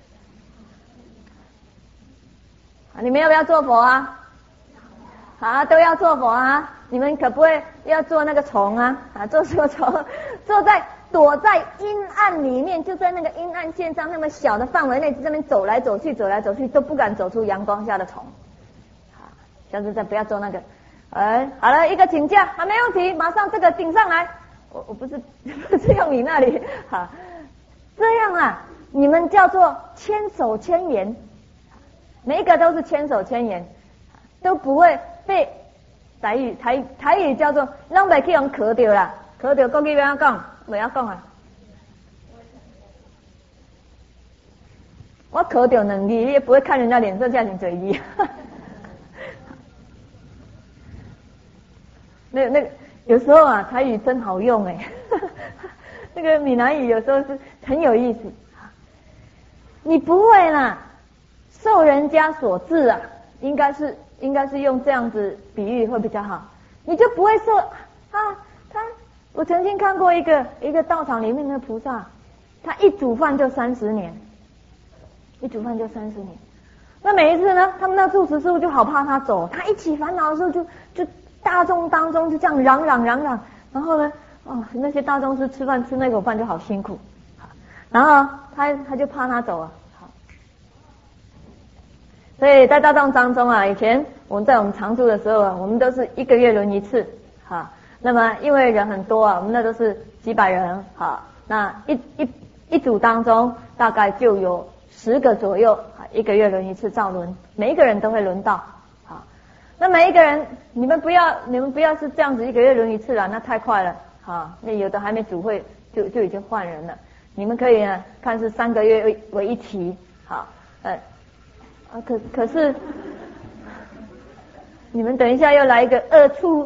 你们要不要做佛啊？啊，都要做佛啊！你们可不会要做那个虫啊？啊，做什么虫？坐在躲在阴暗里面，就在那个阴暗线上那么小的范围内，在那边走来走去，走来走去都不敢走出阳光下的虫。好，下次再不要做那个。哎，好了，一个请假，还没问题，马上这个顶上来。我我不是不是用你那里，好，这样啊，你们叫做千手千眼，每一个都是千手千眼，都不会被台语台台语叫做拢袂去用磕掉啦，磕掉国语要讲。不要讲啊！我考到能力，你也不会看人家脸色下请嘴力。那那个有时候啊，台语真好用哎。那个闽南语有时候是很有意思。你不会啦，受人家所制啊，应该是应该是用这样子比喻会比较好。你就不会说啊，他。我曾经看过一个一个道场里面的菩萨，他一煮饭就三十年，一煮饭就三十年。那每一次呢，他们那住持师父就好怕他走，他一起烦恼的时候就就大众当中就这样嚷嚷嚷嚷，然后呢，哦，那些大众是吃饭吃那口饭就好辛苦，然后他他就怕他走啊，好，所以在大众当中啊，以前我们在我们常住的时候啊，我们都是一个月轮一次，哈。那么因为人很多啊，我们那都是几百人，好，那一一一组当中大概就有十个左右，一个月轮一次照轮，每一个人都会轮到，好，那每一个人你们不要你们不要是这样子一个月轮一次了，那太快了，好，那有的还没组会就就已经换人了，你们可以呢看是三个月为为一期，好，呃啊可可是。你们等一下又来一个二处，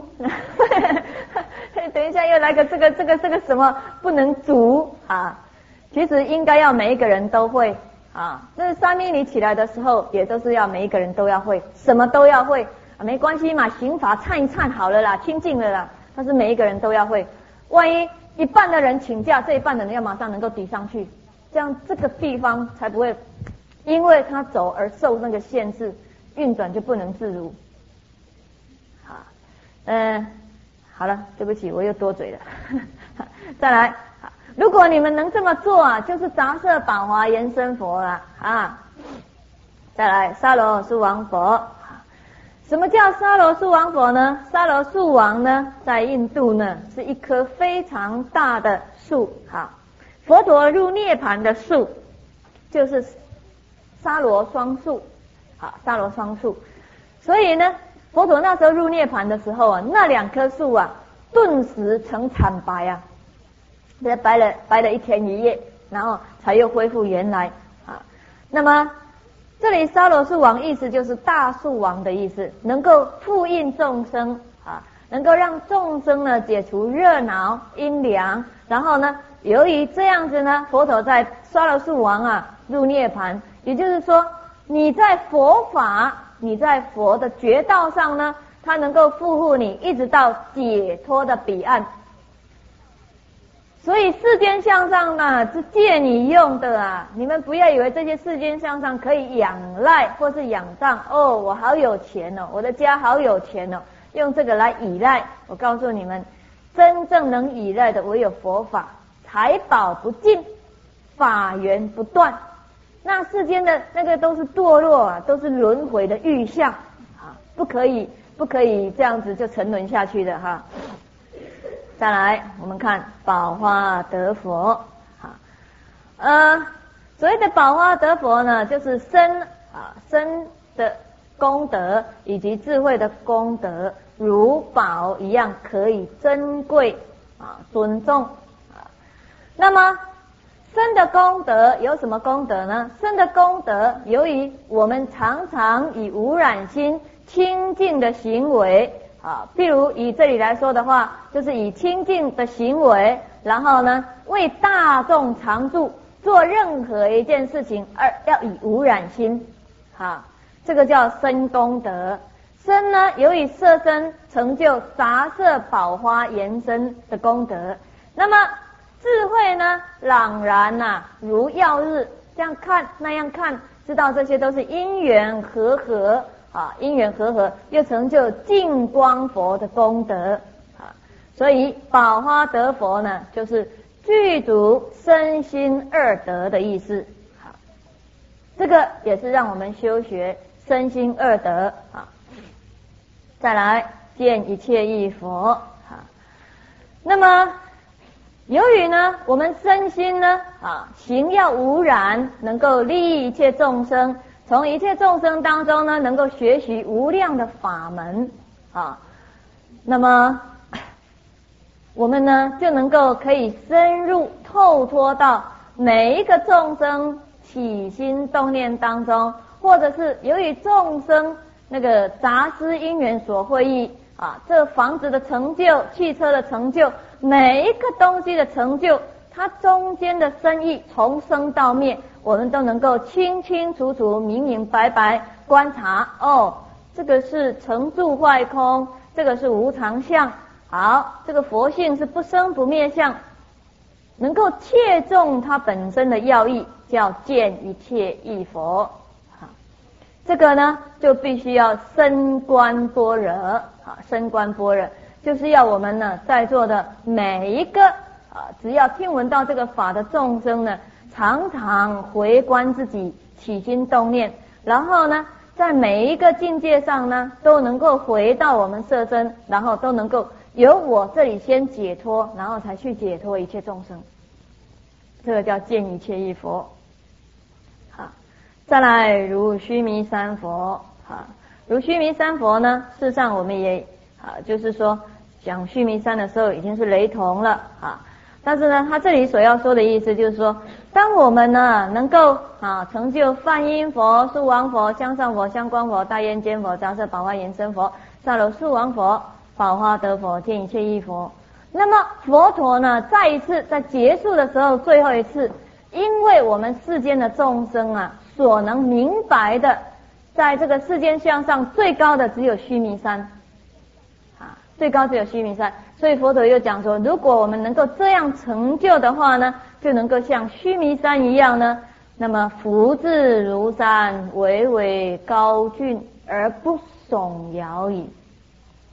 等一下又来个这个这个这个什么不能煮啊？其实应该要每一个人都会啊。那三咪你起来的时候，也都是要每一个人都要会，什么都要会啊，没关系嘛，刑法忏一忏好了啦，清净了啦。但是每一个人都要会，万一一半的人请假，这一半的人要马上能够抵上去，这样这个地方才不会因为他走而受那个限制，运转就不能自如。嗯，好了，对不起，我又多嘴了。 再来，如果你们能这么做啊，就是杂色宝华延伸佛了啊。再来，沙罗树王佛。什么叫沙罗树王佛呢？沙罗树王呢，在印度呢是一棵非常大的树，哈，佛陀入涅槃的树就是沙罗双树，好，沙罗双树。所以呢，佛陀那时候入涅槃的时候啊，那两棵树啊，顿时成惨白啊，这白了白了一天一夜，然后才又恢复原来啊。那么这里沙罗树王意思就是大树王的意思，能够复印众生啊，能够让众生呢解除热恼阴凉，然后呢，由于这样子呢，佛陀在沙罗树王啊入涅槃，也就是说你在佛法，你在佛的觉道上呢，它能够护护你一直到解脱的彼岸。所以世间向上呢是借你用的啊，你们不要以为这些世间向上可以仰赖或是仰仗。哦，我好有钱哦，我的家好有钱哦，用这个来依赖。我告诉你们，真正能依赖的唯有佛法，财宝不尽，法缘不断。那世间的那个都是堕落啊，都是轮回的预象啊，不可以不可以这样子就沉沦下去的哈。再来，我们看宝花得佛，哈，呃，所谓的宝花得佛呢，就是身啊身的功德以及智慧的功德，如宝一样可以珍贵啊尊重啊。那么身的功德有什么功德呢？身的功德，由于我们常常以无染心清净的行为。啊，譬如以这里来说的话，就是以清净的行为，然后呢，为大众常住，做任何一件事情，而要以无染心，啊，这个叫身功德。身呢，由于色身成就杂色宝花延伸的功德，那么智慧呢，朗然呐、啊，如耀日，这样看那样看，知道这些都是因缘和合。啊，因缘和合，又成就净光佛的功德啊，所以宝花得佛呢，就是具足身心二德的意思。好，这个也是让我们修学身心二德啊。再来见一切义佛啊，那么由于呢，我们身心呢啊行要无染，能够利益一切众生。从一切众生当中呢，能够学习无量的法门啊，那么我们呢就能够可以深入透脱到每一个众生起心动念当中，或者是由于众生那个杂思因缘所会意啊，这房子的成就、汽车的成就、每一个东西的成就，它中间的深意，从生到灭，我们都能够清清楚楚、明明白白观察。哦，这个是成住坏空，这个是无常相。好，这个佛性是不生不灭相，能够切中它本身的要义，叫见一切义佛。好，这个呢就必须要深观般若。好，深观般若就是要我们呢在座的每一个啊，只要听闻到这个法的众生呢，常常回观自己起心动念，然后呢，在每一个境界上呢，都能够回到我们色身，然后都能够由我这里先解脱，然后才去解脱一切众生。这个叫见一切义佛。好，再来如须弥山佛。好，如须弥山佛呢，事实上我们也啊，就是说讲须弥山的时候已经是雷同了啊。但是呢，他这里所要说的意思就是说，当我们呢能够啊成就梵音佛、树王佛、香上佛、香光佛、大焰尖佛、杂色宝花延伸佛、萨罗树王佛、宝花得佛、见一切义佛，那么佛陀呢再一次在结束的时候，最后一次，因为我们世间的众生啊所能明白的，在这个世间向上最高的只有须弥山啊，最高只有须弥山。所以佛陀又讲说，如果我们能够这样成就的话呢，就能够像须弥山一样呢，那么福至如山，巍巍高峻而不耸摇矣。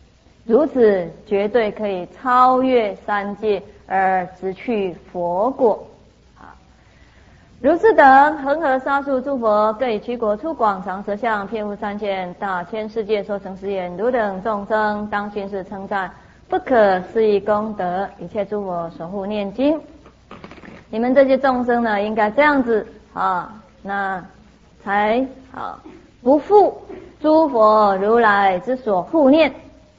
如此绝对可以超越三界而直去佛果。如是等恒河沙数诸佛，各以其国出广长舌相，遍覆三千大千世界，说成是言：汝等众生当心是称赞不可思议功德，一切诸佛守护念经。你们这些众生呢，应该这样子啊，那才啊不负诸佛如来之所护念。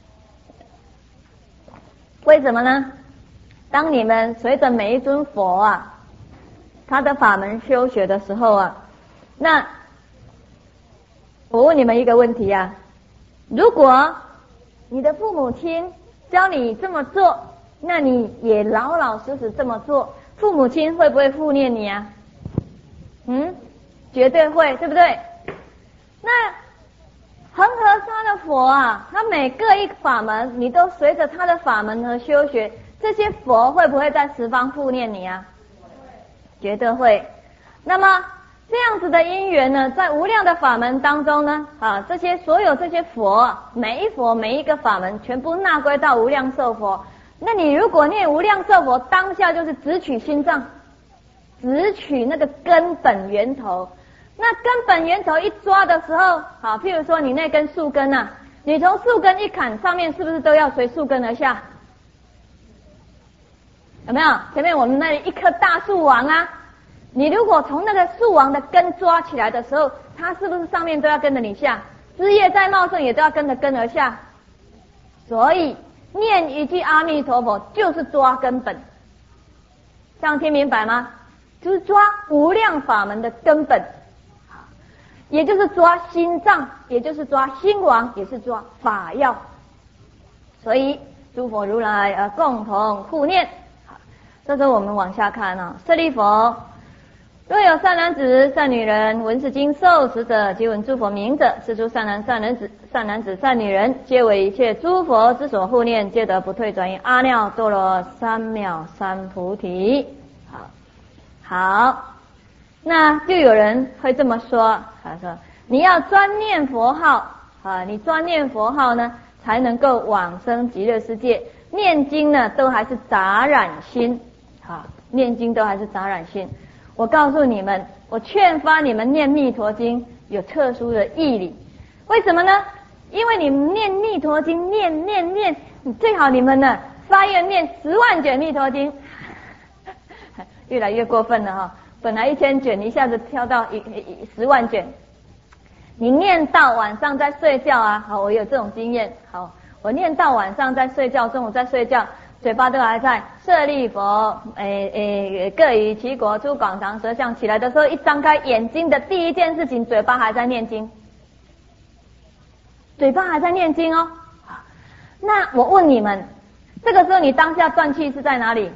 为什么呢？当你们随着每一尊佛啊他的法门修学的时候啊，那我问你们一个问题啊，如果你的父母亲教你这么做，那你也老老实实这么做，父母亲会不会护念你啊？嗯，绝对会，对不对？那恒河沙的佛啊，他每个一法门，你都随着他的法门和修学，这些佛会不会在十方护念你啊？绝对会。那么这样子的因缘呢，在无量的法门当中呢，啊，这些所有这些佛，每一佛每一个法门，全部纳归到无量寿佛。那你如果念无量寿佛，当下就是直取心脏，直取那个根本源头。那根本源头一抓的时候，好，譬如说你那根树根啊，你从树根一砍，上面是不是都要随树根而下？有没有？前面我们那里一棵大树王啊，你如果从那个树王的根抓起来的时候，它是不是上面都要跟着你下？枝叶再茂盛也都要跟着根而下。所以念一句阿弥陀佛就是抓根本，这样听明白吗？就是抓无量法门的根本，也就是抓心脏，也就是抓心王，也是抓法要。所以诸佛如来呃共同护念。这时候我们往下看啊，舍利弗，若有善男子、善女人，闻是经受持者，即闻诸佛名者，是诸善男、善男子、善男子、善女人，皆为一切诸佛之所护念，皆得不退转于阿耨多罗三藐三菩提。好，好，那就有人会这么说，他说你要专念佛号啊，你专念佛号呢，才能够往生极乐世界。念经呢，都还是杂染心。啊，念经都还是杂染心。我告诉你们，我劝发你们念弥陀经有特殊的义理。为什么呢？因为你们念弥陀经，念念念，最好你们呢发愿念十万卷弥陀经，越来越过分了哈。本来一千卷，一下子跳到一一十万卷。你念到晚上在睡觉啊，好，我有这种经验。好，我念到晚上在睡觉，中午在睡觉。嘴巴都还在舍利弗，诶诶，各以其国出广长舌相，起来的时候一张开眼睛的第一件事情，嘴巴还在念经，嘴巴还在念经哦。那我问你们，这个时候你当下断气是在哪里？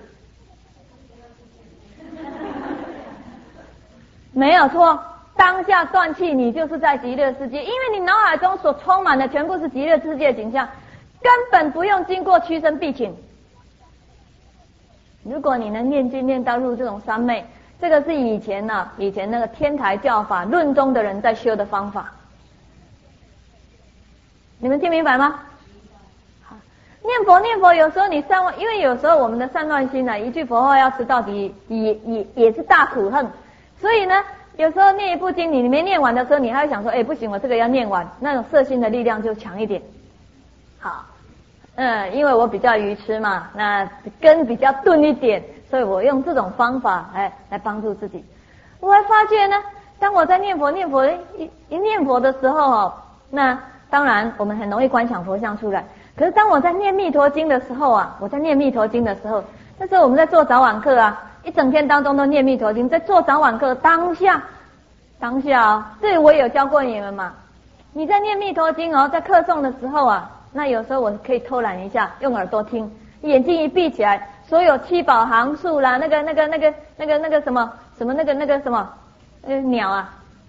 没有错，当下断气你就是在极乐世界，因为你脑海中所充满的全部是极乐世界的景象，根本不用经过屈伸闭请。如果你能念经念到入这种三昧，这个是以前呢、啊，以前那个天台教法论宗的人在修的方法。你们听明白吗？好，念佛念佛，有时候你散乱，因为有时候我们的散乱心呢、啊，一句佛号要吃到底，也也也是大苦恨。所以呢，有时候念一部经，你没念完的时候，你还会想说，哎，不行，我这个要念完，那种摄心的力量就强一点。好。嗯，因为我比较愚痴嘛，那根比较钝一点，所以我用这种方法来来帮助自己。我还发觉呢，当我在念佛念佛一一念佛的时候哦，那当然我们很容易观想佛像出来。可是当我在念弥陀经的时候啊，我在念弥陀经的时候，那时候我们在做早晚课啊，一整天当中都念弥陀经，在做早晚课当下当下哦，这我也有教过你们嘛。你在念弥陀经哦，在课诵的时候啊。那有时候我可以偷懒一下，用耳朵听，眼睛一闭起来，所有七宝行树啦，那个那个那个那个那个什么什么那个那个什么那个鸟啊，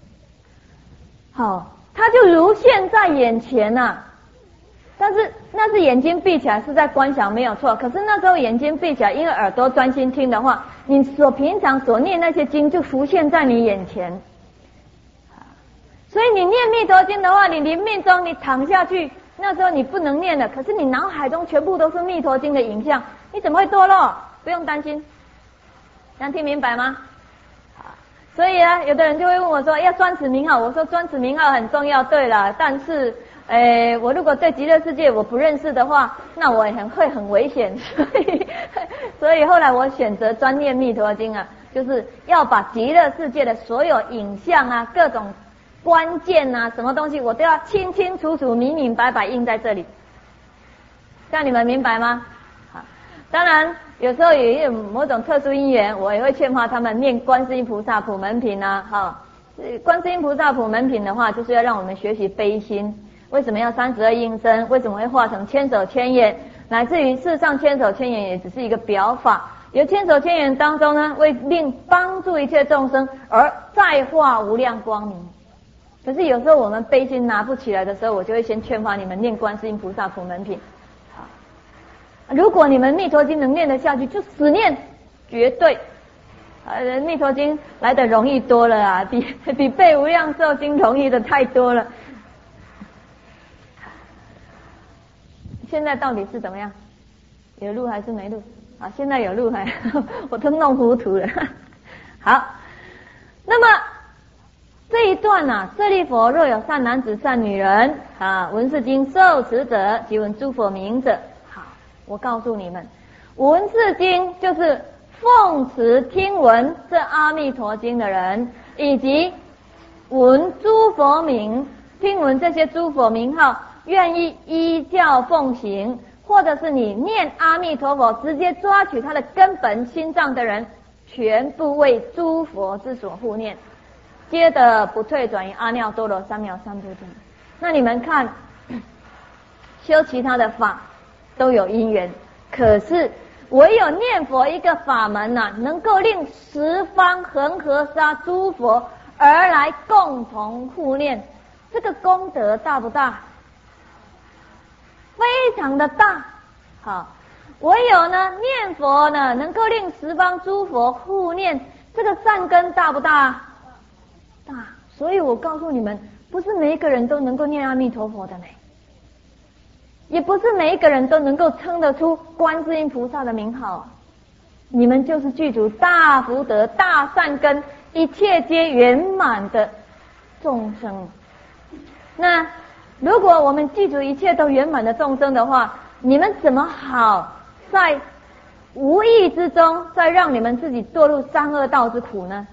好，它就如现在眼前呐、啊。但是那是眼睛闭起来是在观想没有错，可是那时候眼睛闭起来，因为耳朵专心听的话，你所平常所念那些经就浮现在你眼前。所以你念弥陀经的话，你临命中你躺下去， 那时候你不能念了，可是你脑海中全部都是弥陀经的影像，你怎么会堕落？不用担心，这样听明白吗？所以啊，有的人就会问我说，要专持名号，我说专持名号很重要，对了，但是，诶，我如果对极乐世界我不认识的话，那我也很会很危险，所以，所以后来我选择专念弥陀经啊，就是要把极乐世界的所有影像啊，各种关键啊，什么东西我都要清清楚楚、明明白白印在这里，这样你们明白吗？好，当然。有时候有某种特殊因缘，我也会劝化他们念观世音菩萨普门品啊，哈，观世音菩萨普门品的话，就是要让我们学习悲心。为什么要三十二应身？为什么会化成千手千眼？乃至于事实上千手千眼也只是一个表法，由千手千眼当中呢，为令帮助一切众生而再化无量光明。可是有时候我们悲心拿不起来的时候，我就会先劝化你们念观世音菩萨普门品。如果你们弥陀经能念得下去，就死念，绝对。呃，弥陀经来得容易多了啊，比比背无量寿经容易的太多了。现在到底是怎么样？有录还是没录？啊，现在有录还，我都弄糊涂了。好，那么这一段啊，舍利弗，若有善男子、善女人啊，闻是经受持者，即闻诸佛名者。我告诉你们，闻是经就是奉持听闻这阿弥陀经的人，以及闻诸佛名，听闻这些诸佛名号，愿意依教奉行，或者是你念阿弥陀佛，直接抓取他的根本心脏的人，全部为诸佛之所护念，接着不退转于阿耨多罗三藐三菩提。那你们看，修其他的法都有因缘，可是唯有念佛一个法门呐、啊，能够令十方恒河沙诸佛而来共同护念，这个功德大不大？非常的大。好，唯有呢念佛呢，能够令十方诸佛护念，这个善根大不大？大。所以我告诉你们，不是每一个人都能够念阿弥陀佛的呢。也不是每一个人都能够称得出观世音菩萨的名号啊！你们就是具足大福德、大善根，一切皆圆满的众生。那如果我们记住一切都圆满的众生的话，你们怎么好在无意之中再让你们自己堕入三恶道之苦呢？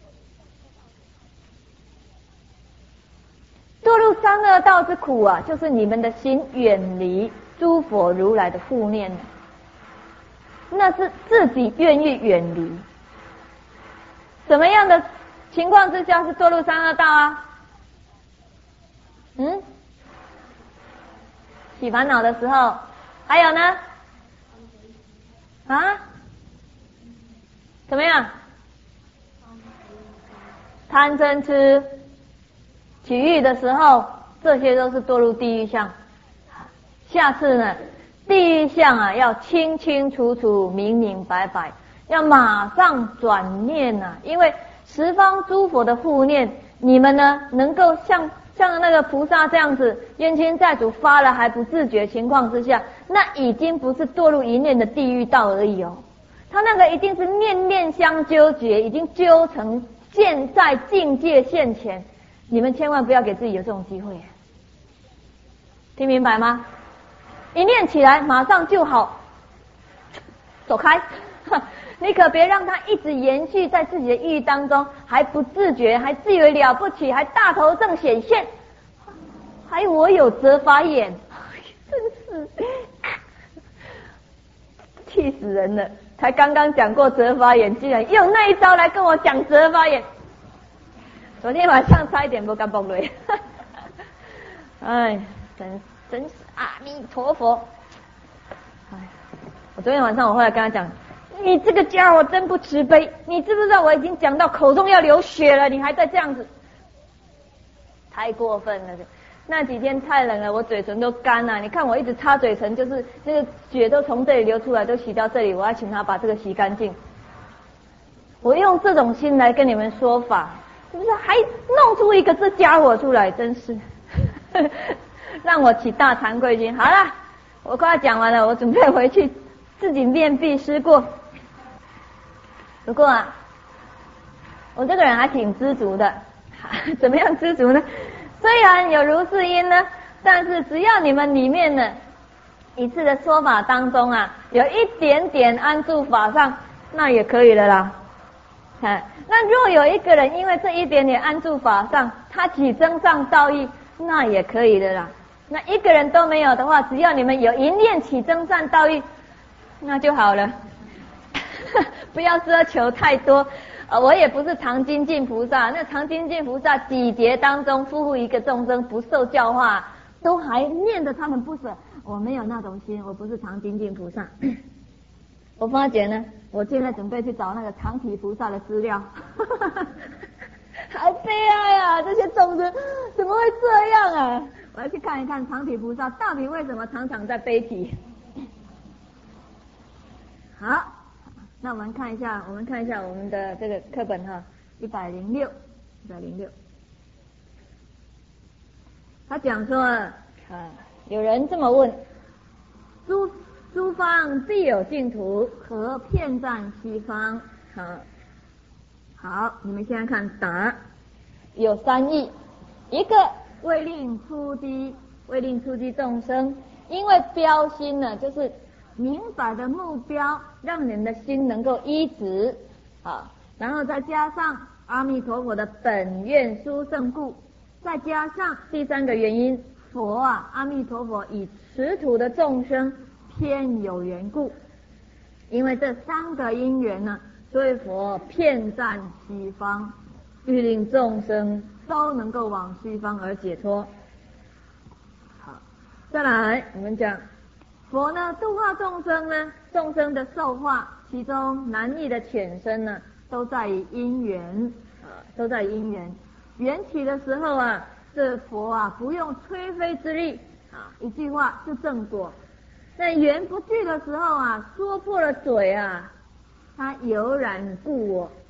堕入三恶道之苦啊，就是你们的心远离诸佛如来的护念，那是自己愿意远离。什么样的情况之下是堕入三恶道啊？嗯，起烦恼的时候，还有呢？啊？怎么样？贪嗔痴起欲的时候，这些都是堕入地狱相。下次呢，地狱相啊，要清清楚楚、明明白白，要马上转念啊，因为十方诸佛的护念，你们呢能够像像那个菩萨这样子，冤亲债主发了还不自觉情况之下，那已经不是堕入一念的地狱道而已哦，他那个一定是念念相纠结，已经纠成现在境界现前。你们千万不要给自己有这种机会，听明白吗？一念起来马上就好，走开，你可别让它一直延续在自己的意义当中，还不自觉，还自以为了不起，还大头症显现，还我有折法眼，真是气死人了！才刚刚讲过折法眼，居然用那一招来跟我讲折法眼。昨天晚上差一点不敢崩雷，哎，真真是阿弥陀佛！哎，我昨天晚上我后来跟他讲，你这个家伙真不慈悲，你知不知道我已经讲到口中要流血了，你还在这样子，太过分了！那几天太冷了，我嘴唇都干了，你看我一直擦嘴唇，就是那个血都从这里流出来，都洗到这里，我要请他把这个洗干净。我用这种心来跟你们说法。是不是还弄出一个这家伙出来？真是， 让我起大惭愧心。好了，我快要讲完了，我准备回去自己面壁思过。不过啊，我这个人还挺知足的。怎么样知足呢？虽然有如是因呢，但是只要你们里面呢一次的说法当中啊，有一点点安住法上，那也可以了啦。哎，那若有一个人因为这一点点安住法上，他起增上道义，那也可以的啦。那一个人都没有的话，只要你们有一念起增上道义，那就好了。不要奢求太多。呃，我也不是常精进菩萨，那常精进菩萨几劫当中，夫妇一个众生不受教化，都还念着他们不舍。我没有那种心，我不是常精进菩萨。我发觉呢，我现在准备去找那个常体菩萨的资料。好悲哀啊！这些众生怎么会这样啊？我要去看一看常体菩萨到底为什么常常在悲啼。好，那我们看一下，我们看一下我们的这个课本哈，一百零六，一百零六。他讲说啊，有人这么问：诸诸方必有净土，何遍占西方？好，好，你们现在看答，有三义，一个为令出击，为令出击众生，因为标心呢，就是明白的目标，让人的心能够依止啊，然后再加上阿弥陀佛的本愿殊胜故，再加上第三个原因，佛啊，阿弥陀佛以持土的众生偏有缘故，因为这三个因缘呢，所以佛遍占西方，欲令众生都能够往西方而解脱。好，再来我们讲佛呢度化众生呢，众生的受化，其中难易的浅深呢，都在于因缘啊，都在于因缘。缘起的时候啊，这佛啊不用吹灰之力啊，一句话就正果。那缘不具的时候啊，说破了嘴啊，他有染故我，